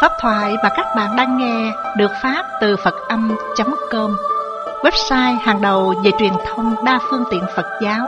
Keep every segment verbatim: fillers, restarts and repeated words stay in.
Pháp thoại mà các bạn đang nghe được phát từ Phật Âm chấm com, website hàng đầu về truyền thông đa phương tiện Phật giáo.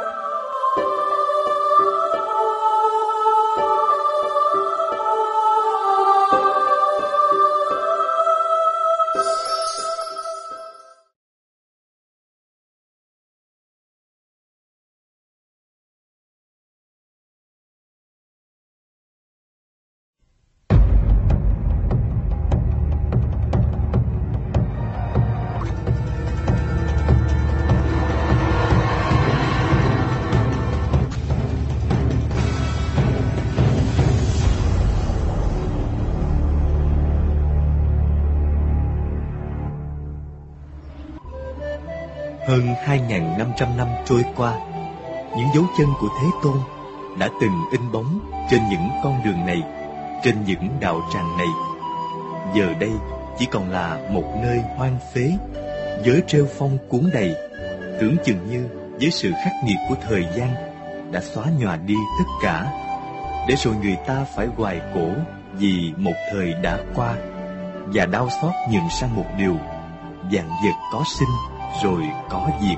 Hơn hai nghìn năm trăm năm trôi qua, những dấu chân của Thế Tôn đã từng in bóng trên những con đường này, trên những đạo tràng này. Giờ đây chỉ còn là một nơi hoang phế, với rêu phong cuốn đầy, tưởng chừng như với sự khắc nghiệt của thời gian đã xóa nhòa đi tất cả, để rồi người ta phải hoài cổ vì một thời đã qua, và đau xót nhận sang một điều: vạn vật có sinh rồi có diệt.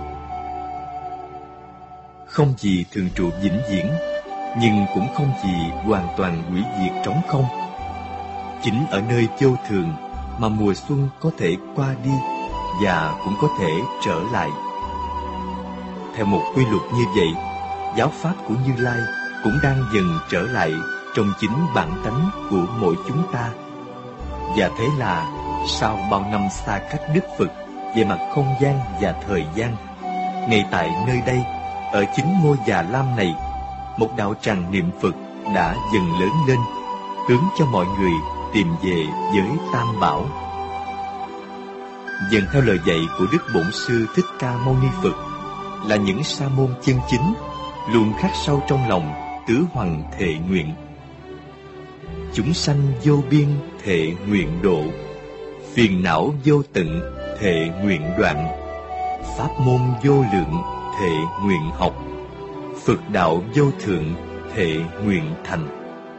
Không gì thường trụ vĩnh viễn, nhưng cũng không gì hoàn toàn hủy diệt trống không. Chính ở nơi vô thường mà mùa xuân có thể qua đi và cũng có thể trở lại. Theo một quy luật như vậy, giáo pháp của Như Lai cũng đang dần trở lại trong chính bản tánh của mỗi chúng ta. Và thế là sau bao năm xa cách Đức Phật về mặt không gian và thời gian, ngay tại nơi đây, ở chính ngôi Già Lam này, một đạo tràng niệm Phật đã dần lớn lên, hướng cho mọi người tìm về với Tam Bảo. Dần theo lời dạy của Đức Bổn Sư Thích Ca Mâu Ni Phật, là những sa môn chân chính, luôn khắc sâu trong lòng tứ hoằng thệ nguyện: chúng sanh vô biên thệ nguyện độ, phiền não vô tận thệ nguyện đoạn, pháp môn vô lượng thệ nguyện học, Phật đạo vô thượng thệ nguyện thành.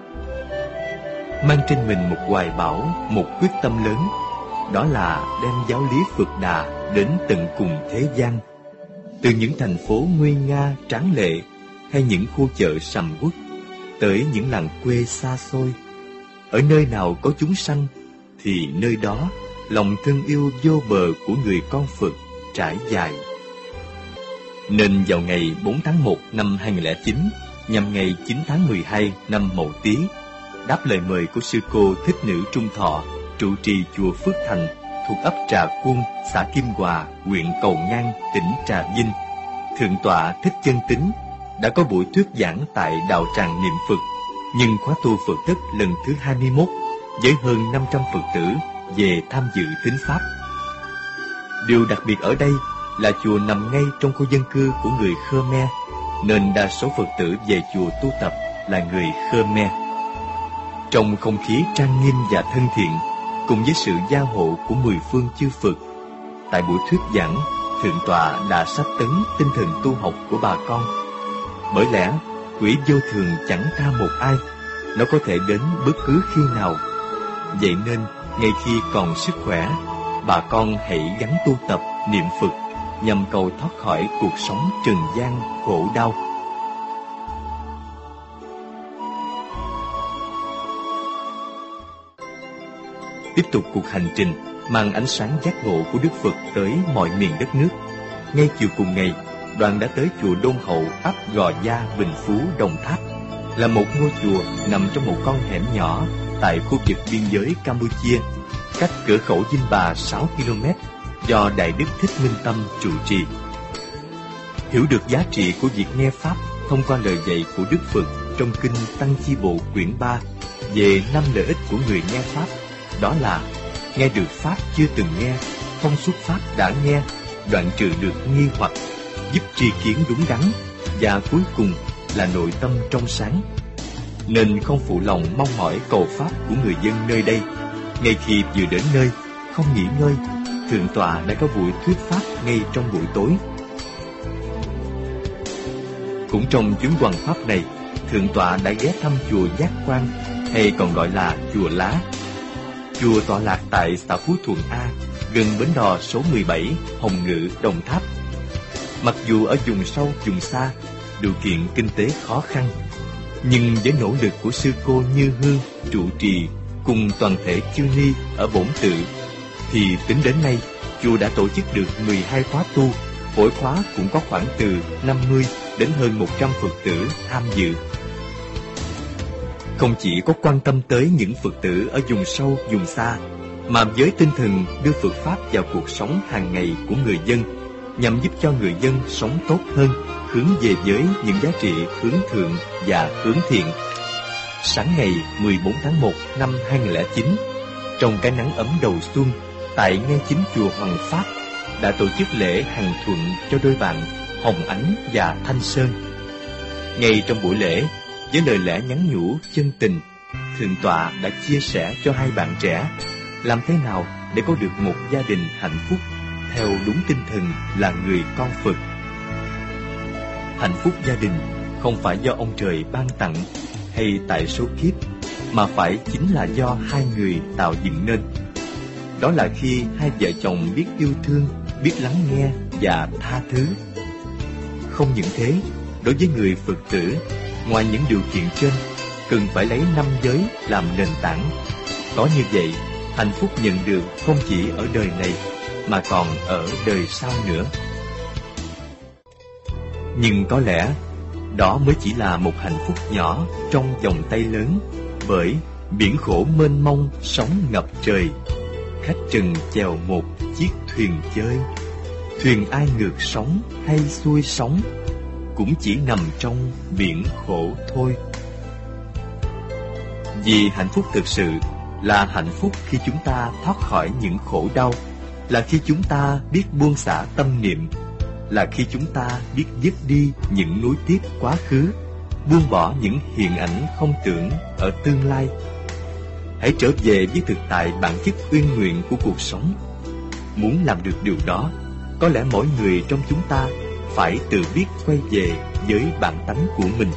Mang trên mình một hoài bão, một quyết tâm lớn, đó là đem giáo lý Phật Đà đến tận cùng thế gian, từ những thành phố nguy nga tráng lệ hay những khu chợ sầm uất, tới những làng quê xa xôi. Ở nơi nào có chúng sanh thì nơi đó lòng thương yêu vô bờ của người con Phật trải dài. Nên vào ngày bốn tháng một năm hai nghìn không trăm lẻ chín, nhằm ngày chín tháng mười hai năm Mậu Tý, đáp lời mời của sư cô Thích Nữ Trung Thọ, trụ trì chùa Phước Thành thuộc ấp Trà Quân, xã Kim Hòa, huyện Cầu Ngang, tỉnh Trà Vinh, Thượng tọa Thích Chân Tín đã có buổi thuyết giảng tại đạo tràng niệm Phật, nhưng khóa tu Phật Tất lần thứ hai mươi mốt với hơn năm trăm Phật tử về tham dự thính pháp. Điều đặc biệt ở đây là chùa nằm ngay trong khu dân cư của người Khmer, nên đa số Phật tử về chùa tu tập là người Khmer. Trong không khí trang nghiêm và thân thiện, cùng với sự gia hộ của mười phương chư Phật, tại buổi thuyết giảng, Thượng tọa đã sách tấn tinh thần tu học của bà con. Bởi lẽ quỷ vô thường chẳng tha một ai, nó có thể đến bất cứ khi nào. Vậy nên ngay khi còn sức khỏe, bà con hãy gắng tu tập niệm Phật nhằm cầu thoát khỏi cuộc sống trần gian khổ đau. Tiếp tục cuộc hành trình mang ánh sáng giác ngộ của Đức Phật tới mọi miền đất nước. Ngay chiều cùng ngày, đoàn đã tới chùa Đôn Hậu, ấp Gò Gia, Bình Phú, Đồng Tháp, là một ngôi chùa nằm trong một con hẻm nhỏ tại khu vực biên giới Campuchia, cách cửa khẩu Dinh Bà sáu ki lô mét, do Đại Đức Thích Minh Tâm trụ trì. Hiểu được giá trị của việc nghe Pháp thông qua lời dạy của Đức Phật trong Kinh Tăng Chi Bộ quyển ba về năm lợi ích của người nghe Pháp, đó là nghe được Pháp chưa từng nghe, thông suốt Pháp đã nghe, đoạn trừ được nghi hoặc, giúp tri kiến đúng đắn, và cuối cùng là nội tâm trong sáng. Nên không phụ lòng mong mỏi cầu Pháp của người dân nơi đây. Ngay khi vừa đến nơi, không nghỉ ngơi, Thượng tọa đã có buổi thuyết Pháp ngay trong buổi tối. Cũng trong chuyến hoằng Pháp này, Thượng tọa đã ghé thăm chùa Giác Quan, hay còn gọi là chùa Lá. Chùa tọa lạc tại xã Phú Thuận A, gần bến đò số mười bảy, Hồng Ngự, Đồng Tháp. Mặc dù ở vùng sâu, vùng xa, điều kiện kinh tế khó khăn, nhưng với nỗ lực của sư cô Như Hương trụ trì cùng toàn thể chư ni ở bổn tự, thì tính đến nay, chùa đã tổ chức được mười hai khóa tu, mỗi khóa cũng có khoảng từ năm mươi đến hơn một trăm Phật tử tham dự. Không chỉ có quan tâm tới những Phật tử ở vùng sâu, vùng xa, mà với tinh thần đưa Phật Pháp vào cuộc sống hàng ngày của người dân, nhằm giúp cho người dân sống tốt hơn, hướng về với những giá trị hướng thượng và hướng thiện. Sáng ngày mười bốn tháng một năm hai nghìn không trăm lẻ chín, trong cái nắng ấm đầu xuân, tại ngay chính chùa Hoàng Pháp đã tổ chức lễ hằng thuận cho đôi bạn Hồng Ánh và Thanh Sơn. Ngay trong buổi lễ, với lời lẽ nhắn nhủ chân tình, Thượng tọa đã chia sẻ cho hai bạn trẻ làm thế nào để có được một gia đình hạnh phúc theo đúng tinh thần là người con Phật. Hạnh phúc gia đình không phải do ông trời ban tặng hay tại số kiếp, mà phải chính là do hai người tạo dựng nên. Đó là khi hai vợ chồng biết yêu thương, biết lắng nghe và tha thứ. Không những thế, đối với người Phật tử, ngoài những điều kiện trên, cần phải lấy năm giới làm nền tảng. Có như vậy, hạnh phúc nhận được không chỉ ở đời này, mà còn ở đời sau nữa. Nhưng có lẽ, đó mới chỉ là một hạnh phúc nhỏ trong vòng tay lớn, bởi biển khổ mênh mông, sóng ngập trời. Khách trần chèo một chiếc thuyền chơi, thuyền ai ngược sóng hay xuôi sóng, cũng chỉ nằm trong biển khổ thôi. Vì hạnh phúc thực sự là hạnh phúc khi chúng ta thoát khỏi những khổ đau, là khi chúng ta biết buông xả tâm niệm, là khi chúng ta biết dứt đi những nuối tiếc quá khứ, buông bỏ những hiện ảnh không tưởng ở tương lai. Hãy trở về với thực tại bản chất uyên nguyện của cuộc sống. Muốn làm được điều đó, có lẽ mỗi người trong chúng ta phải tự biết quay về với bản tánh của mình.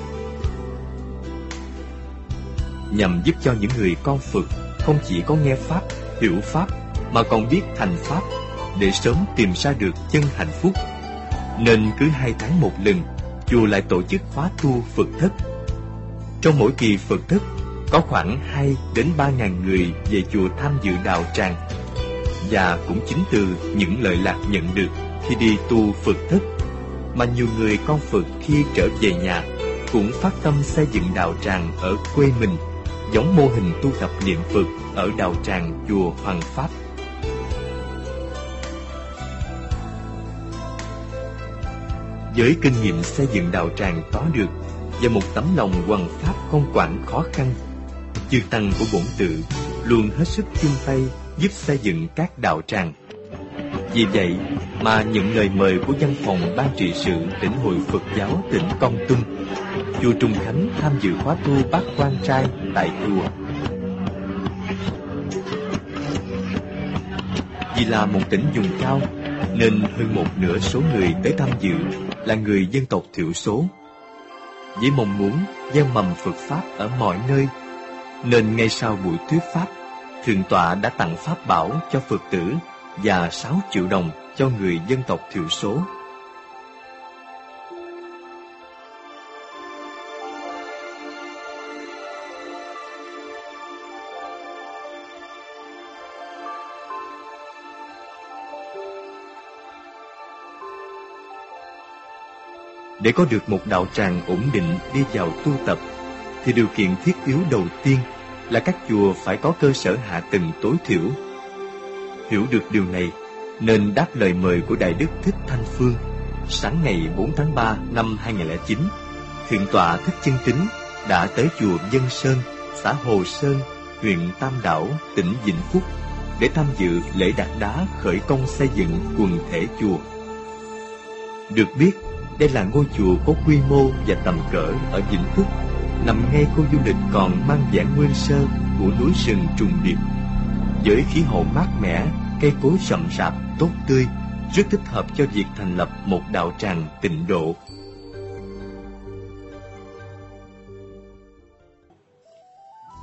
Nhằm giúp cho những người con Phật không chỉ có nghe Pháp, hiểu Pháp, mà còn biết thành Pháp, để sớm tìm ra được chân hạnh phúc, nên cứ hai tháng một lần, chùa lại tổ chức khóa tu Phật thất. Trong mỗi kỳ Phật thất, có khoảng hai đến ba ngàn người về chùa tham dự đạo tràng. Và cũng chính từ những lợi lạc nhận được khi đi tu Phật thất, mà nhiều người con Phật khi trở về nhà cũng phát tâm xây dựng đạo tràng ở quê mình, giống mô hình tu tập niệm Phật ở đạo tràng chùa Hoàng Pháp. Với kinh nghiệm xây dựng đạo tràng có được và một tấm lòng hoằng pháp không quản khó khăn, chư tăng của bổn tự luôn hết sức chung tay giúp xây dựng các đạo tràng. Vì vậy mà nhận lời mời của văn phòng ban trị sự Tỉnh hội Phật giáo tỉnh Kon Tum, chùa Trùng Khánh tham dự khóa tu Bát Quan Trai tại chùa. Vì là một tỉnh vùng cao, nên hơn một nửa số người tới tham dự là người dân tộc thiểu số. Với mong muốn gieo mầm Phật Pháp ở mọi nơi, nên ngay sau buổi thuyết Pháp, Thượng tọa đã tặng Pháp bảo cho Phật tử và sáu triệu đồng cho người dân tộc thiểu số. Để có được một đạo tràng ổn định đi vào tu tập, thì điều kiện thiết yếu đầu tiên là các chùa phải có cơ sở hạ tầng tối thiểu. Hiểu được điều này, nên đáp lời mời của Đại Đức Thích Thanh Phương, sáng ngày bốn tháng ba năm hai nghìn không trăm lẻ chín, Thượng tọa Thích Chân Tín đã tới chùa Dân Sơn, xã Hồ Sơn, huyện Tam Đảo, tỉnh Vĩnh Phúc để tham dự lễ đặt đá khởi công xây dựng quần thể chùa. Được biết, đây là ngôi chùa có quy mô và tầm cỡ ở Vĩnh Phúc, nằm ngay khu du lịch còn mang vẻ nguyên sơ của núi rừng trùng điệp, với khí hậu mát mẻ, cây cối rậm rạp tốt tươi, rất thích hợp cho việc thành lập một đạo tràng tịnh độ.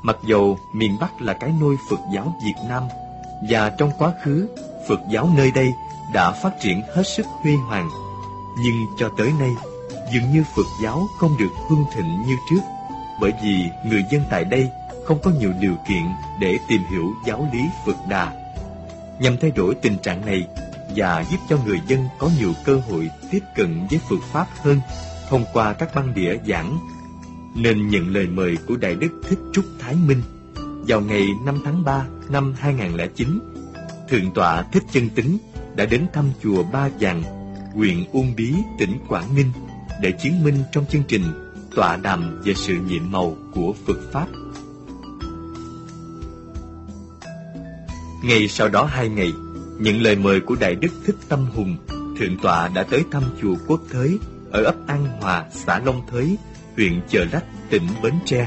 Mặc dầu miền Bắc là cái nôi Phật giáo Việt Nam, và trong quá khứ, Phật giáo nơi đây đã phát triển hết sức huy hoàng, nhưng cho tới nay, dường như Phật giáo không được hưng thịnh như trước, bởi vì người dân tại đây không có nhiều điều kiện để tìm hiểu giáo lý Phật Đà. Nhằm thay đổi tình trạng này và giúp cho người dân có nhiều cơ hội tiếp cận với Phật Pháp hơn thông qua các băng đĩa giảng, nên nhận lời mời của Đại Đức Thích Trúc Thái Minh, vào ngày năm tháng ba năm hai nghìn không trăm lẻ chín, Thượng tọa Thích Chân Tính đã đến thăm chùa Ba Vàng, huyện Uông Bí, tỉnh Quảng Ninh, để chứng minh trong chương trình tọa đàm về sự nhiệm màu của Phật Pháp. Ngày sau đó hai ngày, nhận lời mời của Đại Đức Thích Tâm Hùng, Thượng tọa đã tới thăm chùa Quốc Thới ở ấp An Hòa, xã Long Thới, huyện Chợ Lách, tỉnh Bến Tre.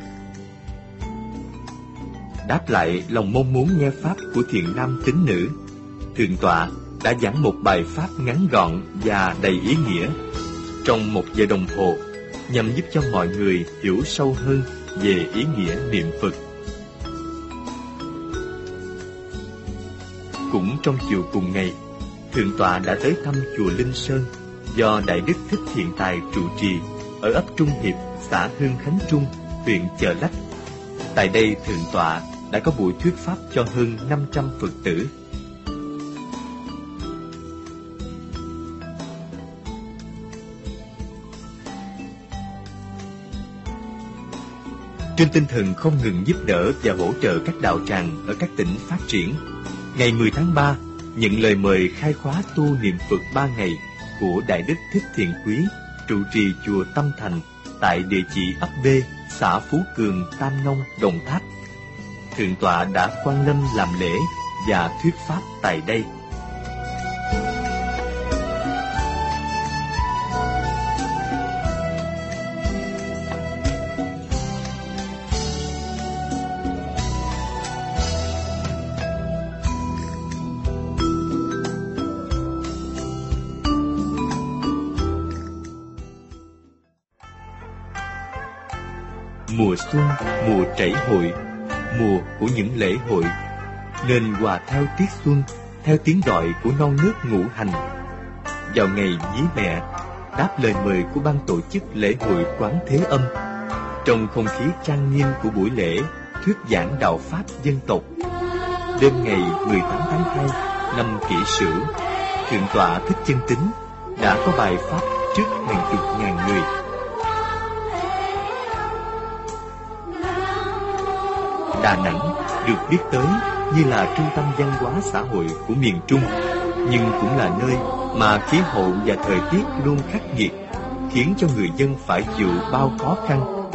Đáp lại lòng mong muốn nghe Pháp của thiện nam tín nữ, Thượng tọa đã giảng một bài Pháp ngắn gọn và đầy ý nghĩa trong một giờ đồng hồ, nhằm giúp cho mọi người hiểu sâu hơn về ý nghĩa niệm Phật. Cũng trong chiều cùng ngày, Thượng tọa đã tới thăm chùa Linh Sơn do Đại Đức Thích Thiện Tài trụ trì ở ấp Trung Hiệp, xã Hương Khánh Trung, huyện Chợ Lách. Tại đây, Thượng tọa đã có buổi thuyết pháp cho hơn năm trăm Phật tử. Trên tinh thần không ngừng giúp đỡ và hỗ trợ các đạo tràng ở các tỉnh phát triển, ngày mười tháng ba, nhận lời mời khai khóa tu niệm Phật ba ngày của Đại Đức Thích Thiện Quý, trụ trì chùa Tâm Thành tại địa chỉ ấp B, xã Phú Cường, Tam Nông, Đồng Tháp. Thượng tọa đã quan lâm làm lễ và thuyết pháp tại đây. Mùa xuân, mùa trảy hội, mùa của những lễ hội, nên hòa theo tiết xuân, theo tiếng gọi của non nước ngũ hành. Vào ngày Vía Mẹ, đáp lời mời của ban tổ chức lễ hội Quán Thế Âm, trong không khí trang nghiêm của buổi lễ thuyết giảng đạo pháp dân tộc, đêm ngày mười tám tháng hai năm Kỷ Sửu, Thượng tọa Thích Chân Tính đã có bài pháp trước hàng chục ngàn người. Đà Nẵng được biết tới như là trung tâm văn hóa xã hội của miền Trung, nhưng cũng là nơi mà khí hậu và thời tiết luôn khắc nghiệt, khiến cho người dân phải chịu bao khó khăn.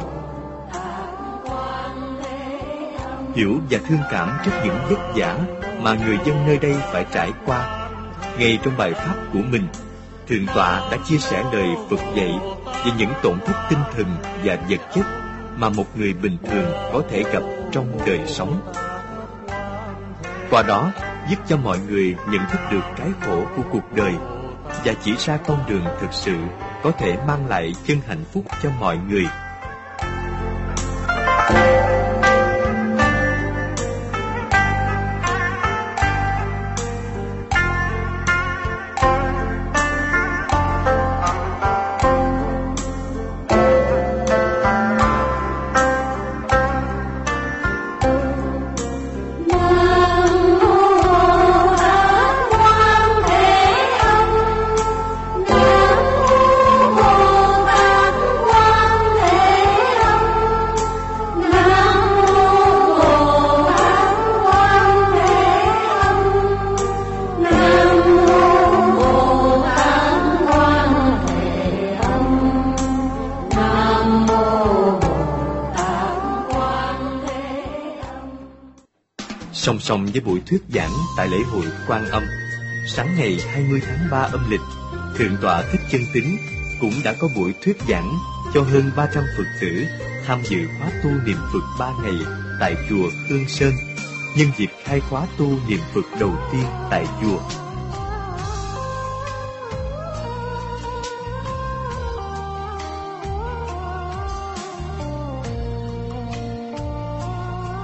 Hiểu và thương cảm trước những vất vả mà người dân nơi đây phải trải qua, ngay trong bài pháp của mình, Thượng tọa đã chia sẻ lời Phật dạy về những tổn thất tinh thần và vật chất mà một người bình thường có thể gặp trong đời sống. Qua đó, giúp cho mọi người nhận thức được cái khổ của cuộc đời và chỉ ra con đường thực sự có thể mang lại chân hạnh phúc cho mọi người. Song song với buổi thuyết giảng tại lễ hội Quan Âm, sáng ngày hai mươi tháng ba âm lịch, Thượng tọa Thích Chân Tính cũng đã có buổi thuyết giảng cho hơn ba trăm Phật tử tham dự khóa tu niệm Phật ba ngày tại chùa Hương Sơn, nhân dịp khai khóa tu niệm Phật đầu tiên tại chùa.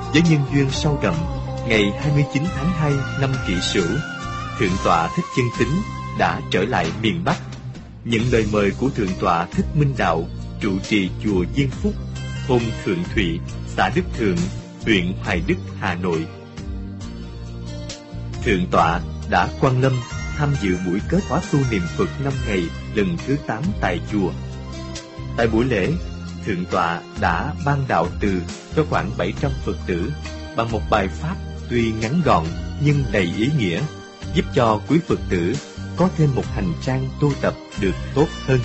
với nhân duyên sâu đậm, ngày hai mươi chín tháng hai năm Kỷ Sửu, Thượng tọa Thích Chân Tín đã trở lại miền Bắc. Những lời mời của Thượng tọa Thích Minh Đạo trụ trì chùa Diên Phúc, thôn Thượng Thụy, xã Đức Thượng, huyện Hoài Đức, Hà Nội. Thượng tọa đã quang lâm tham dự buổi kết khóa tu niệm Phật năm ngày lần thứ tám tại chùa. Tại buổi lễ, Thượng tọa đã ban đạo từ cho khoảng bảy trăm Phật tử bằng một bài pháp tuy ngắn gọn nhưng đầy ý nghĩa, giúp cho quý Phật tử có thêm một hành trang tu tập được tốt hơn.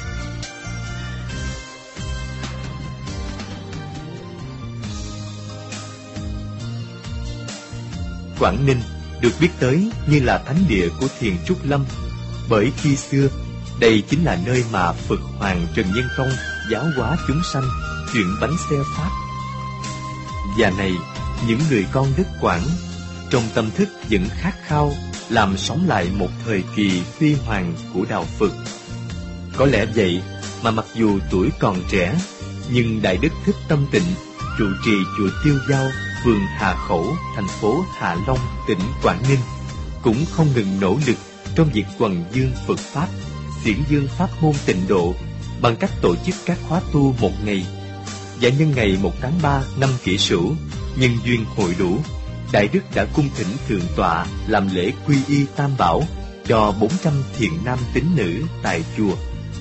Quảng Ninh được biết tới như là thánh địa của Thiền Trúc Lâm, bởi khi xưa đây chính là nơi mà Phật Hoàng Trần Nhân Tông giáo hóa chúng sanh chuyển bánh xe Pháp. Và này, những người con đất Quảng trong tâm thức vẫn khát khao làm sống lại một thời kỳ huy hoàng của đạo Phật. Có lẽ vậy mà mặc dù tuổi còn trẻ, nhưng Đại Đức Thích Tâm Tịnh trụ trì chùa Tiêu Giao, phường Hà Khẩu, thành phố Hạ Long, tỉnh Quảng Ninh cũng không ngừng nỗ lực trong việc hoằng dương Phật Pháp, diễn dương pháp môn Tịnh Độ bằng cách tổ chức các khóa tu một ngày. Và nhân ngày một tháng ba năm Kỷ Sửu, nhân duyên hội đủ, Đại Đức đã cung thỉnh Thượng tọa làm lễ quy y Tam Bảo cho bốn trăm thiện nam tín nữ tại chùa.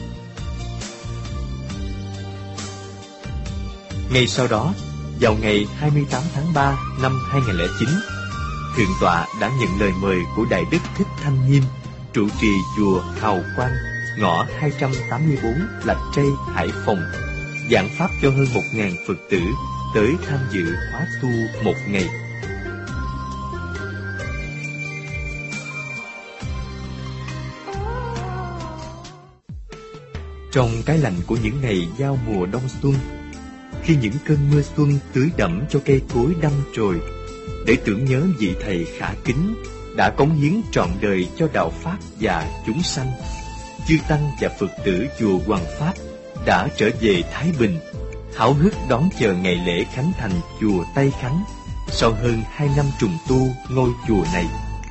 Ngay sau đó, vào ngày hai mươi tám tháng ba năm hai nghìn không trăm lẻ chín, Thượng tọa đã nhận lời mời của Đại Đức Thích Thanh Nhiêm, trụ trì chùa Hào Quang, ngõ hai trăm tám mươi bốn Lạch Tray, Hải Phòng, giảng pháp cho hơn một nghìn Phật tử tới tham dự khóa tu một ngày. Trong cái lạnh của những ngày giao mùa đông xuân, khi những cơn mưa xuân tưới đẫm cho cây cối đâm chồi, để tưởng nhớ vị thầy khả kính đã cống hiến trọn đời cho đạo pháp và chúng sanh, chư tăng và Phật tử chùa Hoàng Pháp đã trở về Thái Bình, háo hức đón chờ ngày lễ khánh thành chùa Tây Khánh sau hơn hai năm trùng tu ngôi chùa này.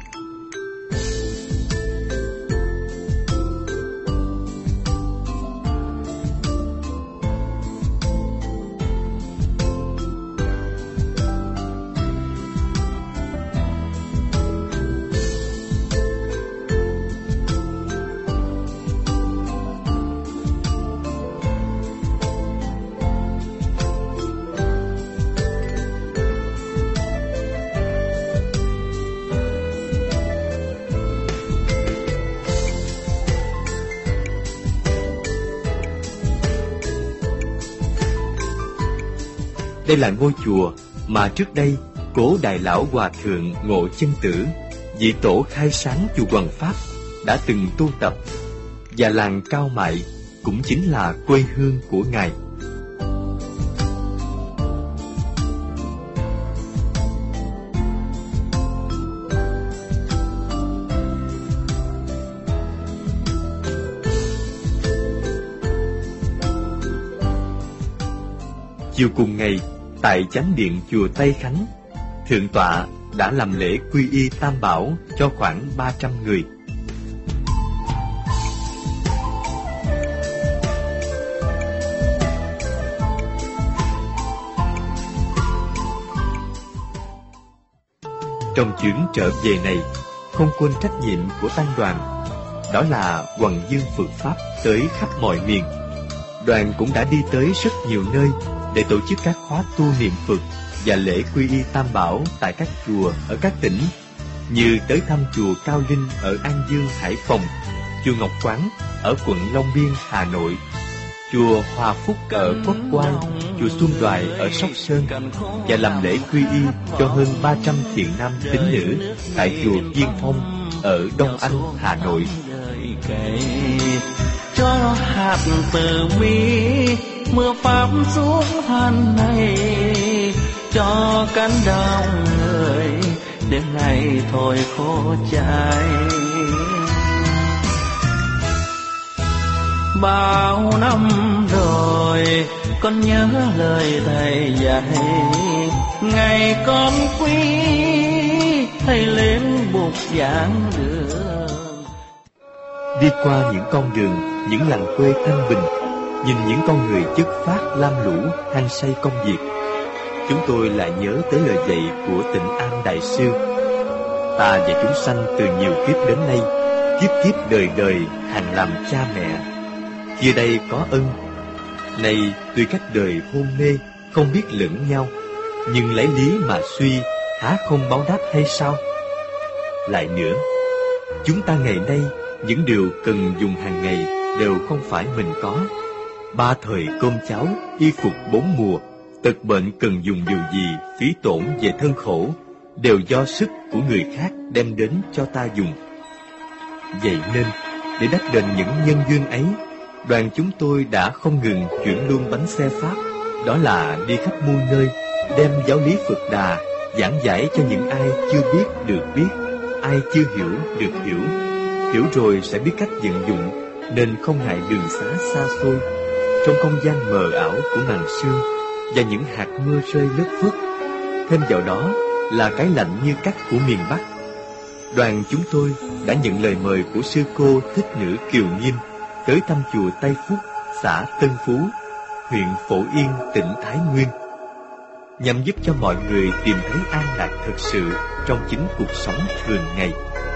Đây là ngôi chùa mà trước đây cố Đại Lão Hòa Thượng Ngộ Chân Tử, vị tổ khai sáng chùa Hoàng Pháp, đã từng tu tập, và làng Cao Mại cũng chính là quê hương của Ngài. Chiều cùng ngày, tại chánh điện chùa Tây Khánh, Thượng tọa đã làm lễ quy y Tam Bảo cho khoảng ba trăm người. Trong chuyến trở về này, không quên trách nhiệm của tăng đoàn, đó là hoằng dương Phật Pháp tới khắp mọi miền. Đoàn cũng đã đi tới rất nhiều nơi để tổ chức các khóa tu niệm Phật và lễ quy y Tam Bảo tại các chùa ở các tỉnh, như tới thăm chùa Cao Linh ở An Dương, Hải Phòng, chùa Ngọc Quán ở quận Long Biên, Hà Nội, chùa Hòa Phúc ở Quốc Oai, chùa Xuân Đoài ở Sóc Sơn, và làm lễ quy y cho hơn ba trăm thiện nam tín nữ tại chùa Diên Phong ở Đông Anh, Hà Nội. Cho hạt từ bi mưa pháp xuống thân này, cho cánh đồng người đêm nay thôi khô cháy. Bao năm rồi con nhớ lời thầy dạy, ngày con quý thầy lên bục giảng đường. Đi qua những con đường, những làng quê thanh bình, nhìn những con người chất phát lam lũ, hăng say công việc, chúng tôi lại nhớ tới lời dạy của Tịnh An Đại Sư: ta và chúng sanh từ nhiều kiếp đến nay, kiếp kiếp đời đời hàng làm cha mẹ, kia đây có ân. Nay tuy cách đời hôn mê, không biết lẫn nhau, nhưng lấy lý mà suy, há không báo đáp hay sao? Lại nữa, chúng ta ngày nay những điều cần dùng hàng ngày đều không phải mình có. Ba thời cơm cháo, y phục bốn mùa, tật bệnh cần dùng điều gì, phí tổn về thân khổ, đều do sức của người khác đem đến cho ta dùng. Vậy nên, để đáp đền những nhân duyên ấy, đoàn chúng tôi đã không ngừng chuyển luôn bánh xe Pháp, đó là đi khắp muôn nơi, đem giáo lý Phật Đà giảng giải cho những ai chưa biết được biết, ai chưa hiểu được hiểu. Hiểu rồi sẽ biết cách vận dụng, nên không ngại đường xá xa xôi, trong không gian mờ ảo của màn sương và những hạt mưa rơi lất phất. Thêm vào đó là cái lạnh như cắt của miền Bắc. Đoàn chúng tôi đã nhận lời mời của sư cô Thích Nữ Kiều Nghiêm tới thăm chùa Tây Phúc, xã Tân Phú, huyện Phổ Yên, tỉnh Thái Nguyên, nhằm giúp cho mọi người tìm thấy an lạc thực sự trong chính cuộc sống thường ngày.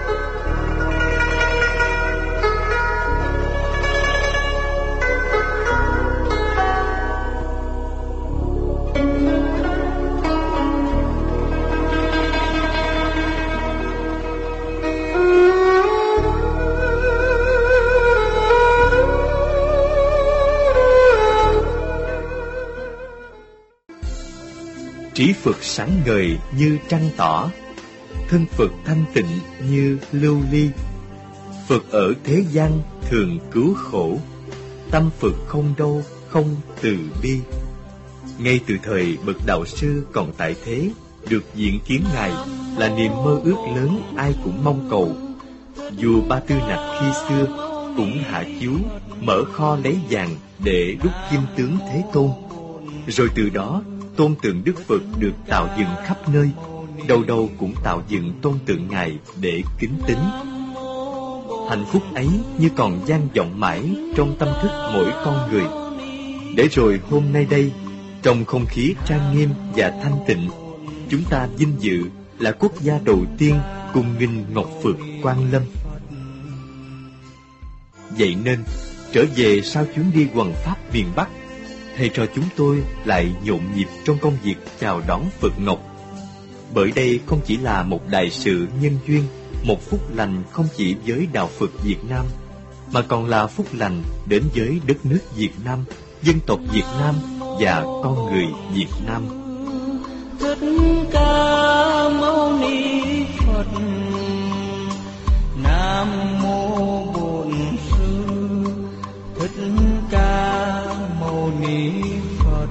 Trí Phật sáng ngời như trăng tỏ, thân Phật thanh tịnh như lưu ly. Phật ở thế gian thường cứu khổ, tâm Phật không đâu không từ bi. Ngay từ thời bậc đạo sư còn tại thế, được diện kiến Ngài là niềm mơ ước lớn ai cũng mong cầu. Vua Ba Tư Nặc khi xưa cũng hạ chiếu mở kho lấy vàng để đúc kim tướng Thế Tôn. Rồi từ đó tôn tượng Đức Phật được tạo dựng khắp nơi, đâu đâu cũng tạo dựng tôn tượng Ngài để kính tín. Hạnh phúc ấy như còn vang vọng mãi trong tâm thức mỗi con người. Để rồi hôm nay đây, trong không khí trang nghiêm và thanh tịnh, chúng ta vinh dự là quốc gia đầu tiên cung nghinh Ngọc Phật Quang Lâm. Vậy nên, trở về sau chuyến đi hoằng pháp miền Bắc, thầy trò chúng tôi lại nhộn nhịp trong công việc chào đón Phật Ngọc. Bởi đây không chỉ là một đại sự nhân duyên, một phúc lành không chỉ với đạo Phật Việt Nam, mà còn là phúc lành đến với đất nước Việt Nam, dân tộc Việt Nam và con người Việt Nam. Thích Ca Mâu Ni Phật, Nam Mô Bổn Sư Thích Ca Mâu Ni Phật,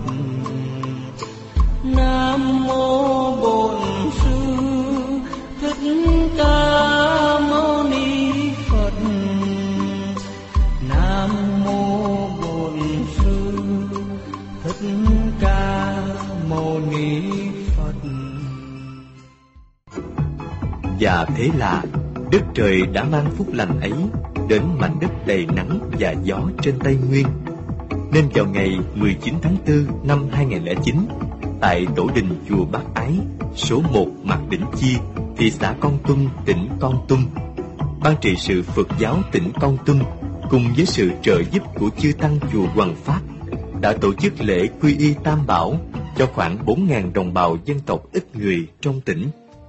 Nam Mô Bổn Sư Thích Ca Mâu Ni Phật, Nam Mô Bổn Sư Thích Ca Mâu Ni Phật. Và thế là đất trời đã mang phúc lành ấy đến mảnh đất đầy nắng và gió trên Tây Nguyên. Nên vào ngày mười chín tháng tư năm hai nghìn lẻ chín, tại tổ đình chùa Bác Ái, số một Mạc Đỉnh Chi, thị xã Kon Tum, tỉnh Kon Tum, Ban trị sự Phật giáo tỉnh Kon Tum cùng với sự trợ giúp của chư tăng chùa Hoằng Pháp đã tổ chức lễ quy y Tam Bảo cho khoảng bốn nghìn đồng bào dân tộc ít người trong tỉnh.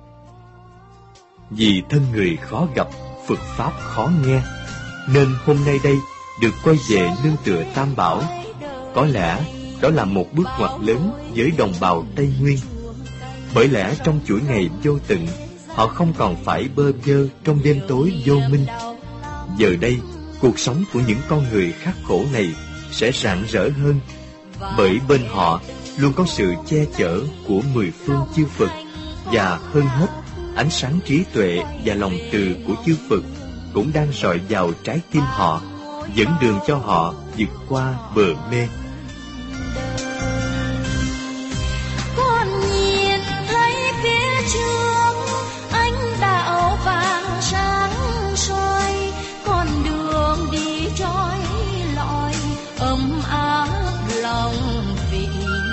Vì thân người khó gặp, Phật Pháp khó nghe, nên hôm nay đây được quay về nương tựa Tam Bảo. Có lẽ đó là một bước ngoặt lớn với đồng bào Tây Nguyên. Bởi lẽ trong chuỗi ngày vô tận, họ không còn phải bơ vơ trong đêm tối vô minh. Giờ đây, cuộc sống của những con người khắc khổ này sẽ rạng rỡ hơn, bởi bên họ luôn có sự che chở của mười phương chư Phật, và hơn hết, ánh sáng trí tuệ và lòng từ của chư Phật cũng đang rọi vào trái tim họ, dẫn đường cho họ vượt qua bờ mê. Con nhìn thấy phía trước ánh đạo vàng sáng soi, con đường đi trói lọi ấm áp lòng vị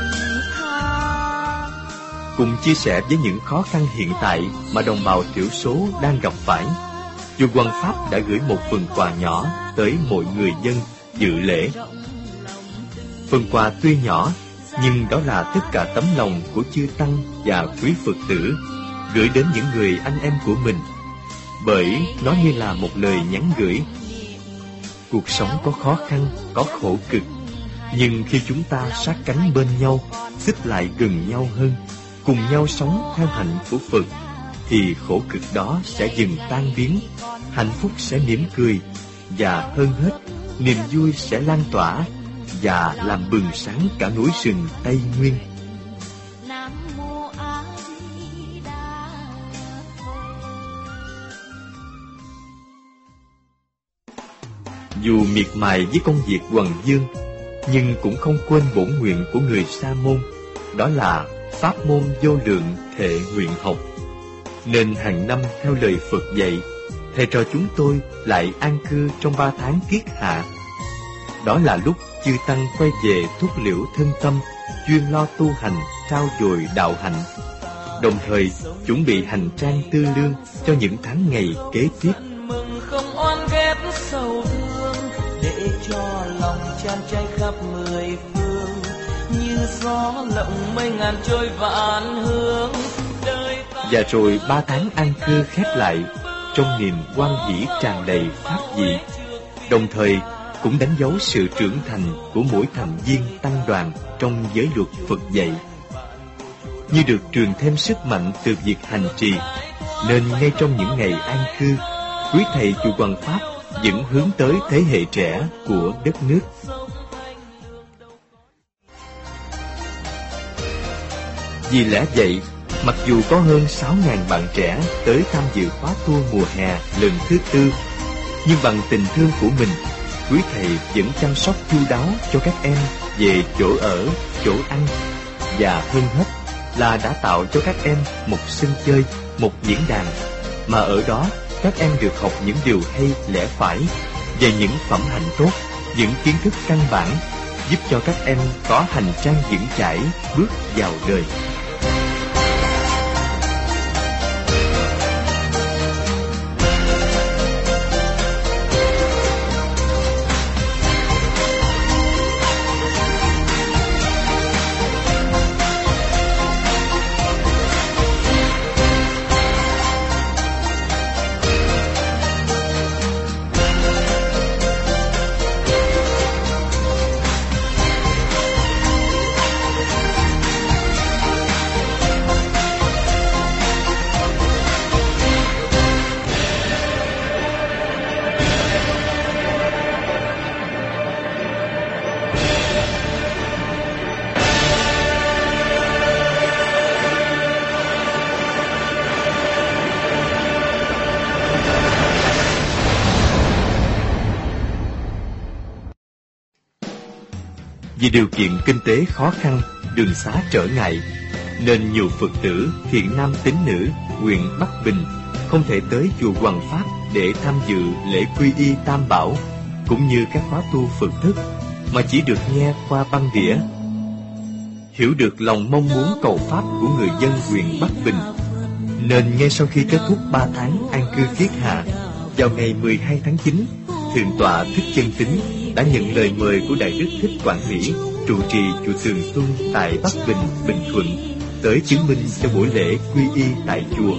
tha. Cùng chia sẻ với những khó khăn hiện tại mà đồng bào thiểu số đang gặp phải, Chùa Hoằng Pháp đã gửi một phần quà nhỏ tới mọi người dân dự lễ. Phần quà tuy nhỏ, nhưng đó là tất cả tấm lòng của chư Tăng và quý Phật tử gửi đến những người anh em của mình, bởi nó như là một lời nhắn gửi. Cuộc sống có khó khăn, có khổ cực, nhưng khi chúng ta sát cánh bên nhau, xích lại gần nhau hơn, cùng nhau sống theo hạnh của Phật, thì khổ cực đó sẽ dần tan biến, hạnh phúc sẽ mỉm cười, và hơn hết, niềm vui sẽ lan tỏa và làm bừng sáng cả núi rừng Tây Nguyên. Dù miệt mài với công việc hoằng dương, nhưng cũng không quên bổn nguyện của người Sa môn, đó là pháp môn vô lượng thệ nguyện học. Nên hàng năm theo lời Phật dạy, thầy trò chúng tôi lại an cư trong ba tháng kiết hạ. Đó là lúc chư Tăng quay về thuốc liễu thân tâm, chuyên lo tu hành, trao dồi đạo hạnh, đồng thời chuẩn bị hành trang tư lương cho những tháng ngày kế tiếp. Mừng không oan ghét sầu thương, để cho lòng chan cháy khắp mười phương, như gió lộng mây ngàn trôi vạn hướng. Và rồi ba tháng an cư khép lại trong niềm hoan hỷ tràn đầy pháp vị, đồng thời cũng đánh dấu sự trưởng thành của mỗi thành viên tăng đoàn trong giới luật Phật dạy. Như được truyền thêm sức mạnh từ việc hành trì, nên ngay trong những ngày an cư, quý thầy chùa Hoằng Pháp vẫn hướng tới thế hệ trẻ của đất nước. Vì lẽ vậy, mặc dù có hơn sáu nghìn bạn trẻ tới tham dự khóa tu mùa hè lần thứ tư, nhưng bằng tình thương của mình, quý thầy vẫn chăm sóc chu đáo cho các em về chỗ ở, chỗ ăn, và hơn hết là đã tạo cho các em một sân chơi, một diễn đàn, mà ở đó các em được học những điều hay lẽ phải về những phẩm hạnh tốt, những kiến thức căn bản, giúp cho các em có hành trang vững chãi bước vào đời. Vì điều kiện kinh tế khó khăn, đường xá trở ngại, nên nhiều Phật tử thiện nam tín nữ huyện Bắc Bình không thể tới chùa Hoằng Pháp để tham dự lễ quy y Tam Bảo cũng như các khóa tu Phật thức, mà chỉ được nghe qua băng đĩa. Hiểu được lòng mong muốn cầu pháp của người dân huyện Bắc Bình, nên ngay sau khi kết thúc ba tháng an cư kiết hạ, vào ngày mười hai tháng chín, Thượng tọa Thích Chân Tín đã nhận lời mời của Đại Đức Thích Quảng Mỹ trụ trì chùa Thường Xuân tại Bắc Bình, Bình Thuận, tới chứng minh cho buổi lễ quy y tại chùa.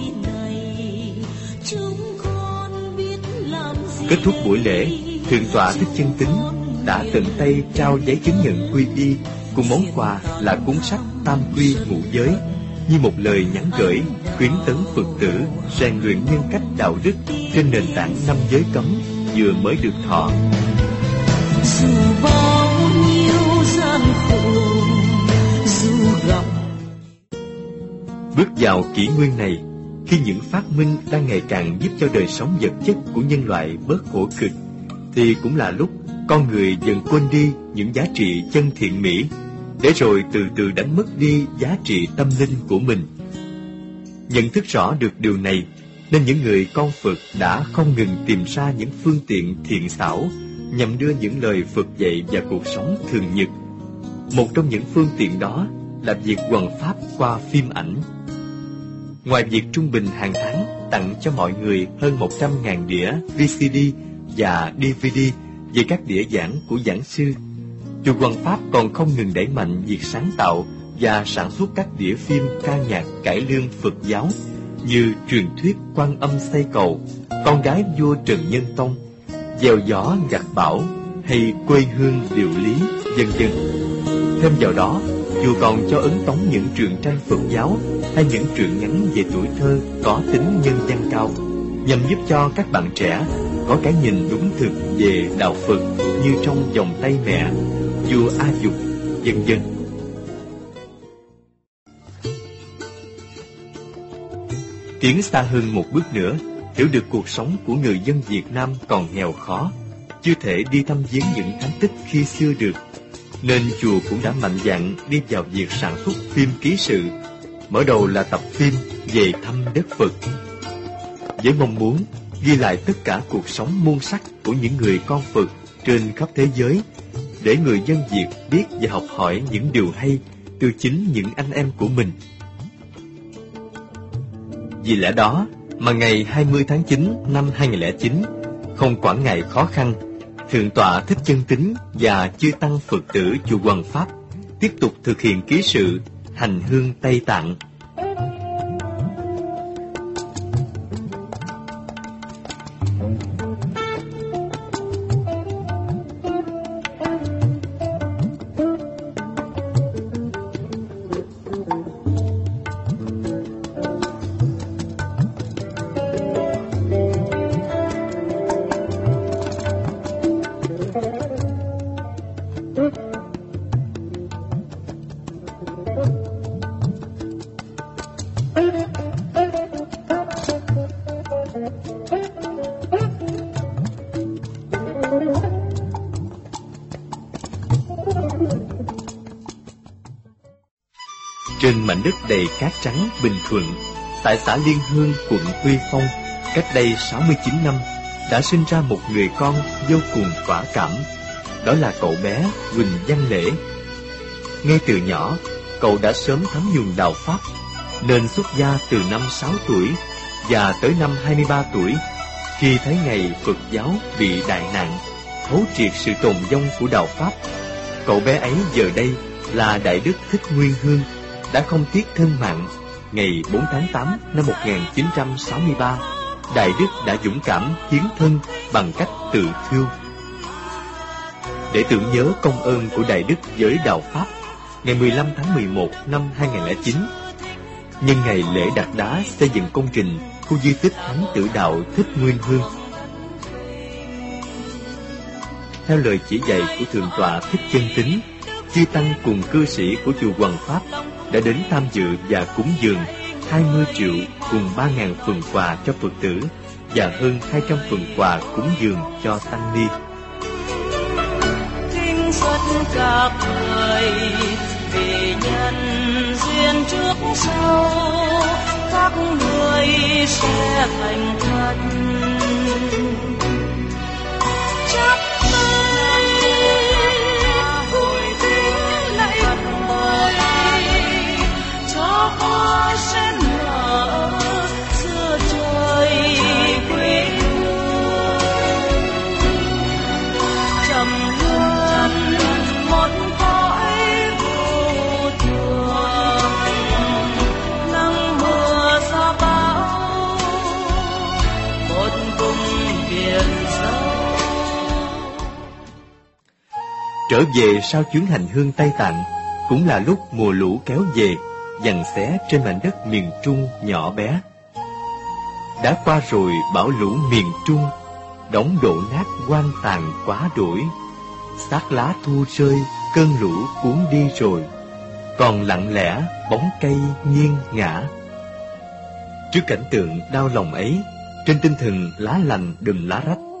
Kết thúc buổi lễ, Thượng tọa Thích Chân Tín đã tận tay trao giấy chứng nhận quy y cùng món quà là cuốn sách Tam Quy Ngũ Giới, như một lời nhắn gửi khuyến tấn Phật tử rèn luyện nhân cách đạo đức trên nền tảng năm giới cấm vừa mới được thọ. Dù bao nhiêu gian khổ, dù gặp. Bước vào kỷ nguyên này, khi những phát minh đang ngày càng giúp cho đời sống vật chất của nhân loại bớt khổ cực, thì cũng là lúc con người dần quên đi những giá trị chân thiện mỹ, để rồi từ từ đánh mất đi giá trị tâm linh của mình. Nhận thức rõ được điều này, nên những người con Phật đã không ngừng tìm ra những phương tiện thiện xảo nhằm đưa những lời Phật dạy vào cuộc sống thường nhật. Một trong những phương tiện đó là việc hoằng pháp qua phim ảnh. Ngoài việc trung bình hàng tháng tặng cho mọi người hơn một trăm nghìn đĩa vê xê đê và đê vê đê về các đĩa giảng của giảng sư, chùa Hoằng Pháp còn không ngừng đẩy mạnh việc sáng tạo và sản xuất các đĩa phim ca nhạc cải lương Phật giáo như truyền thuyết Quan Âm xây cầu, con gái vua Trần Nhân Tông, gieo gió gặt bão hay quê hương điệu lý, vân vân. Thêm vào đó, chùa còn cho ấn tống những truyện tranh Phật giáo hay những truyện ngắn về tuổi thơ có tính nhân văn cao, nhằm giúp cho các bạn trẻ có cái nhìn đúng thực về đạo Phật như trong Vòng tay mẹ, vua A Dục, vân vân. Tiến xa hơn một bước nữa, hiểu được cuộc sống của người dân Việt Nam còn nghèo khó, chưa thể đi thăm viếng những thánh tích khi xưa được, nên chùa cũng đã mạnh dạn đi vào việc sản xuất phim ký sự, mở đầu là tập phim về thăm đất Phật, với mong muốn ghi lại tất cả cuộc sống muôn sắc của những người con Phật trên khắp thế giới, để người dân Việt biết và học hỏi những điều hay từ chính những anh em của mình. Vì lẽ đó mà ngày hai mươi tháng chín năm hai nghìn không trăm lẻ chín, không quản ngại khó khăn, Thượng tọa Thích Chân Tín và chư tăng Phật tử chùa Hoằng Pháp tiếp tục thực hiện ký sự hành hương Tây Tạng. Trên mảnh đất đầy cát trắng Bình Thuận, tại xã Liên Hương, quận Tuy Phong, cách đây sáu mươi chín năm, đã sinh ra một người con vô cùng quả cảm. Đó là cậu bé Huỳnh Văn Lễ. Ngay từ nhỏ, cậu đã sớm thấm nhuần đạo Pháp, nên xuất gia từ năm sáu tuổi, và tới năm hai mươi ba tuổi, khi thấy ngày Phật giáo bị đại nạn, thấu triệt sự tồn vong của đạo Pháp, cậu bé ấy giờ đây là Đại Đức Thích Nguyên Hương đã không tiếc thân mạng. Ngày bốn tháng tám năm một nghìn chín trăm sáu mươi ba, Đại Đức đã dũng cảm hiến thân bằng cách tự thiêu. Để tưởng nhớ công ơn của Đại Đức với đạo Pháp, ngày mười lăm tháng mười một năm hai nghìn không trăm lẻ chín, nhân ngày lễ đặt đá xây dựng công trình khu di tích Thánh Tử Đạo Thích Nguyên Hương, theo lời chỉ dạy của Thượng tọa Thích Chân Tín, chư tăng cùng cư sĩ của chùa Hoằng Pháp đã đến tham dự và cúng dường hai mươi triệu cùng ba nghìn phần quà cho Phật tử và hơn hai trăm phần quà cúng dường cho tăng ni. Kinh xuất các người vì nhân duyên trước sau, các người sẽ thành thân. Chắc Trở về sau chuyến hành hương Tây Tạng, cũng là lúc mùa lũ kéo về, giằng xé trên mảnh đất miền Trung nhỏ bé. Đã qua rồi bão lũ miền Trung, đống đổ nát hoang tàn quá đổi. Xác lá thu rơi, cơn lũ cuốn đi rồi, còn lặng lẽ bóng cây nghiêng ngã. Trước cảnh tượng đau lòng ấy, trên tinh thần lá lành đùm lá rách,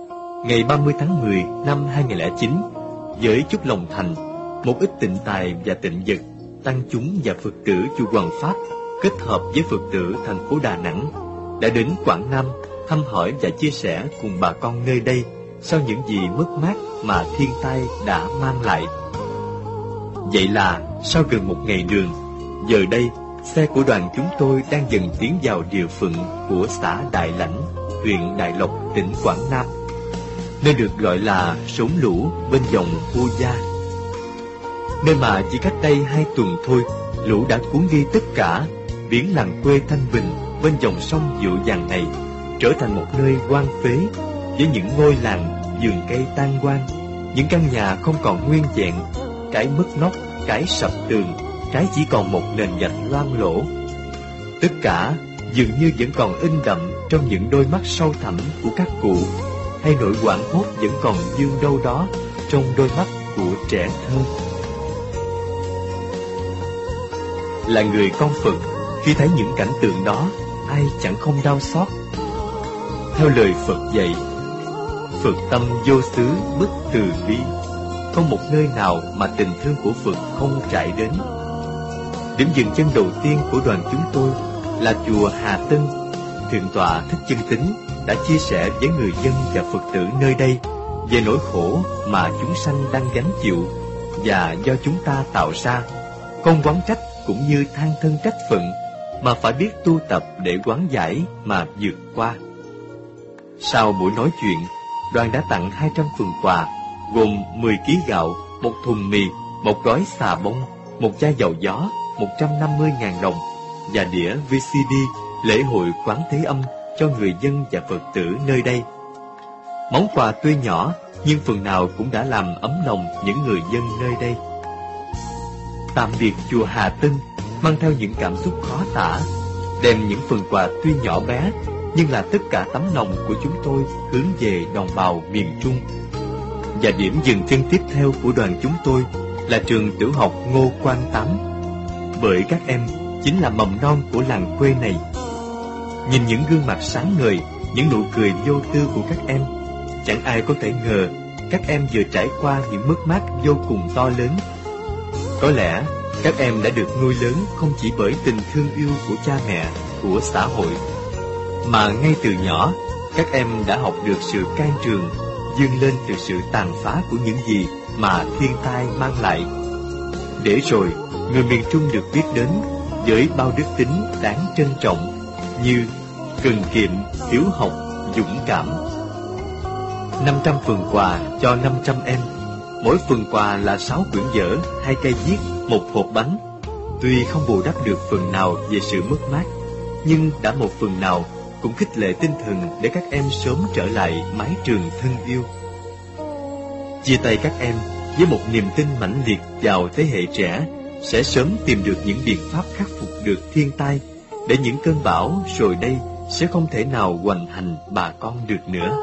ngày ba mươi tháng mười năm hai nghìn lẻ chín, với chút lòng thành, một ít tịnh tài và tịnh vật, tăng chúng và Phật tử chùa Hoàng Pháp kết hợp với Phật tử thành phố Đà Nẵng đã đến Quảng Nam thăm hỏi và chia sẻ cùng bà con nơi đây sau những gì mất mát mà thiên tai đã mang lại. Vậy là sau gần một ngày đường, giờ đây xe của đoàn chúng tôi đang dần tiến vào địa phận của xã Đại Lãnh, huyện Đại Lộc, tỉnh Quảng Nam, nơi được gọi là Sốn Lũ bên dòng Hu Gia, nơi mà chỉ cách đây hai tuần thôi, lũ đã cuốn đi tất cả, biến làng quê thanh bình bên dòng sông dịu dàng này trở thành một nơi hoang phế, với những ngôi làng, vườn cây tan hoang, những căn nhà không còn nguyên vẹn, cái mất nóc, cái sập tường, cái chỉ còn một nền gạch loang lổ. Tất cả dường như vẫn còn in đậm trong những đôi mắt sâu thẳm của các cụ, hay nỗi hoảng hốt vẫn còn dương đâu đó trong đôi mắt của trẻ thơ. Là người con Phật, khi thấy những cảnh tượng đó, ai chẳng không đau xót. Theo lời Phật dạy, Phật tâm vô xứ bất từ bi, không một nơi nào mà tình thương của Phật không trải đến. Điểm dừng chân đầu tiên của đoàn chúng tôi là chùa Hà Tân. Thượng tọa Thích Chân Tín đã chia sẻ với người dân và Phật tử nơi đây về nỗi khổ mà chúng sanh đang gánh chịu và do chúng ta tạo ra, không oán trách cũng như than thân trách phận, mà phải biết tu tập để quán giải mà vượt qua. Sau buổi nói chuyện, đoàn đã tặng hai trăm phần quà, gồm mười ki lô gạo, một thùng mì, một gói xà bông, một chai dầu gió, một trăm năm mươi nghìn đồng và đĩa vê xê đê lễ hội Quán Thế Âm cho người dân và Phật tử nơi đây. Món quà tuy nhỏ nhưng phần nào cũng đã làm ấm lòng những người dân nơi đây. Tạm biệt chùa Hà Tân mang theo những cảm xúc khó tả, đem những phần quà tuy nhỏ bé nhưng là tất cả tấm lòng của chúng tôi hướng về đồng bào miền Trung. Và điểm dừng chân tiếp theo của đoàn chúng tôi là trường tiểu học Ngô Quan Tám, bởi các em chính là mầm non của làng quê này. Nhìn những gương mặt sáng ngời, những nụ cười vô tư của các em, chẳng ai có thể ngờ các em vừa trải qua những mất mát vô cùng to lớn. Có lẽ các em đã được nuôi lớn không chỉ bởi tình thương yêu của cha mẹ, của xã hội, mà ngay từ nhỏ các em đã học được sự can trường, vươn lên từ sự tàn phá của những gì mà thiên tai mang lại, để rồi người miền Trung được biết đến với bao đức tính đáng trân trọng như cần kiệm, hiếu học, dũng cảm. năm trăm phần quà cho năm trăm em, mỗi phần quà là sáu quyển vở, hai cây viết, một hộp bánh. Tuy không bù đắp được phần nào về sự mất mát, nhưng đã một phần nào cũng khích lệ tinh thần để các em sớm trở lại mái trường thân yêu. Chia tay các em với một niềm tin mãnh liệt vào thế hệ trẻ sẽ sớm tìm được những biện pháp khắc phục được thiên tai, để những cơn bão rồi đây sẽ không thể nào hoành hành bà con được nữa.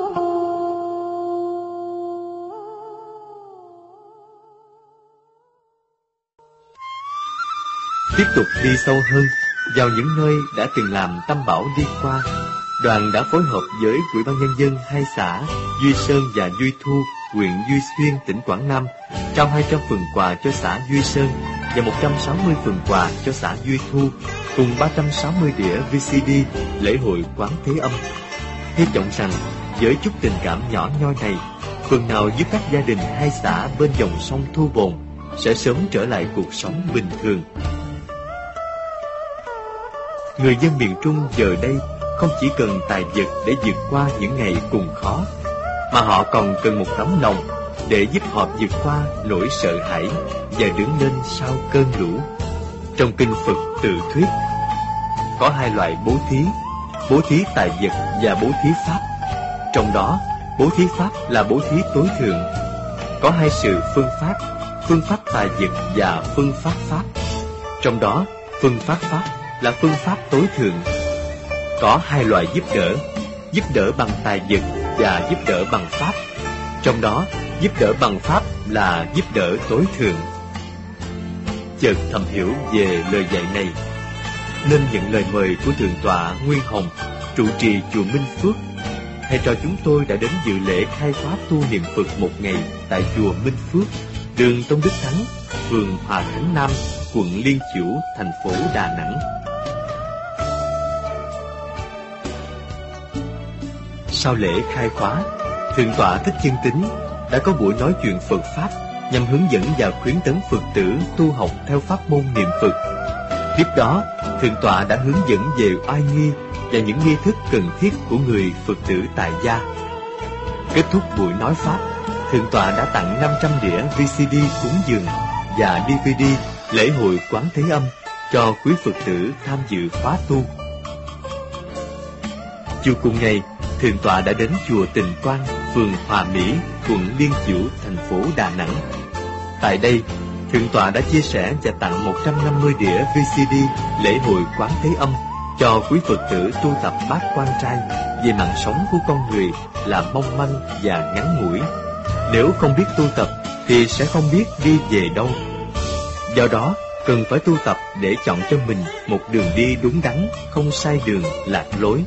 Tiếp tục đi sâu hơn vào những nơi đã từng làm tâm bão đi qua, đoàn đã phối hợp với Ủy ban Nhân dân hai xã Duy Sơn và Duy Thu, huyện Duy Xuyên, tỉnh Quảng Nam, trao hai trăm phần quà cho xã Duy Sơn và một trăm sáu mươi phần quà cho xã Duy Thu, cùng ba trăm sáu mươi đĩa vê xê đê lễ hội Quán Thế Âm. Hy vọng rằng với chút tình cảm nhỏ nhoi này, phần nào giúp các gia đình hai xã bên dòng sông Thu Bồn sẽ sớm trở lại cuộc sống bình thường. Người dân miền Trung giờ đây không chỉ cần tài vật để vượt qua những ngày cùng khó, mà họ còn cần một tấm lòng để giúp họ vượt qua nỗi sợ hãi và đứng lên sau cơn lũ. Trong kinh Phật tự thuyết, có hai loại bố thí: bố thí tài vật và bố thí pháp. Trong đó, bố thí pháp là bố thí tối thượng. Có hai sự phương pháp: phương pháp tài vật và phương pháp pháp. Trong đó, phương pháp pháp là phương pháp tối thượng. Có hai loại giúp đỡ: giúp đỡ bằng tài vật và giúp đỡ bằng pháp. Trong đó, giúp đỡ bằng pháp là giúp đỡ tối thượng. Chợt thầm hiểu về lời dạy này, nên nhận lời mời của Thượng tọa Nguyên Hồng trụ trì chùa Minh Phước, thầy trò chúng tôi đã đến dự lễ khai khóa tu niệm Phật một ngày tại chùa Minh Phước, đường Tôn Đức Thắng, phường Hòa Khánh Nam, quận Liên Chiểu, thành phố Đà Nẵng. Sau lễ khai khóa, Thượng tọa Thích Chân Tín đã có buổi nói chuyện Phật Pháp nhằm hướng dẫn và khuyến tấn Phật tử tu học theo pháp môn niệm Phật. Tiếp đó, Thượng tọa đã hướng dẫn về oai nghi và những nghi thức cần thiết của người Phật tử tại gia. Kết thúc buổi nói Pháp, Thượng tọa đã tặng năm trăm đĩa vê xê đê cúng dường và đê vê đê lễ hội Quán Thế Âm cho quý Phật tử tham dự khóa tu. Chiều cùng ngày, Thượng tọa đã đến chùa Tịnh Quang, phường Hòa Mỹ, quận Liên Chiểu, thành phố Đà Nẵng. Tại đây, Thượng tọa đã chia sẻ và tặng một trăm năm mươi đĩa vê xê đê lễ hội Quán Thế Âm cho quý Phật tử tu tập bát quan trai về mạng sống của con người là mong manh và ngắn ngủi. Nếu không biết tu tập thì sẽ không biết đi về đâu. Do đó, cần phải tu tập để chọn cho mình một đường đi đúng đắn, không sai đường lạc lối.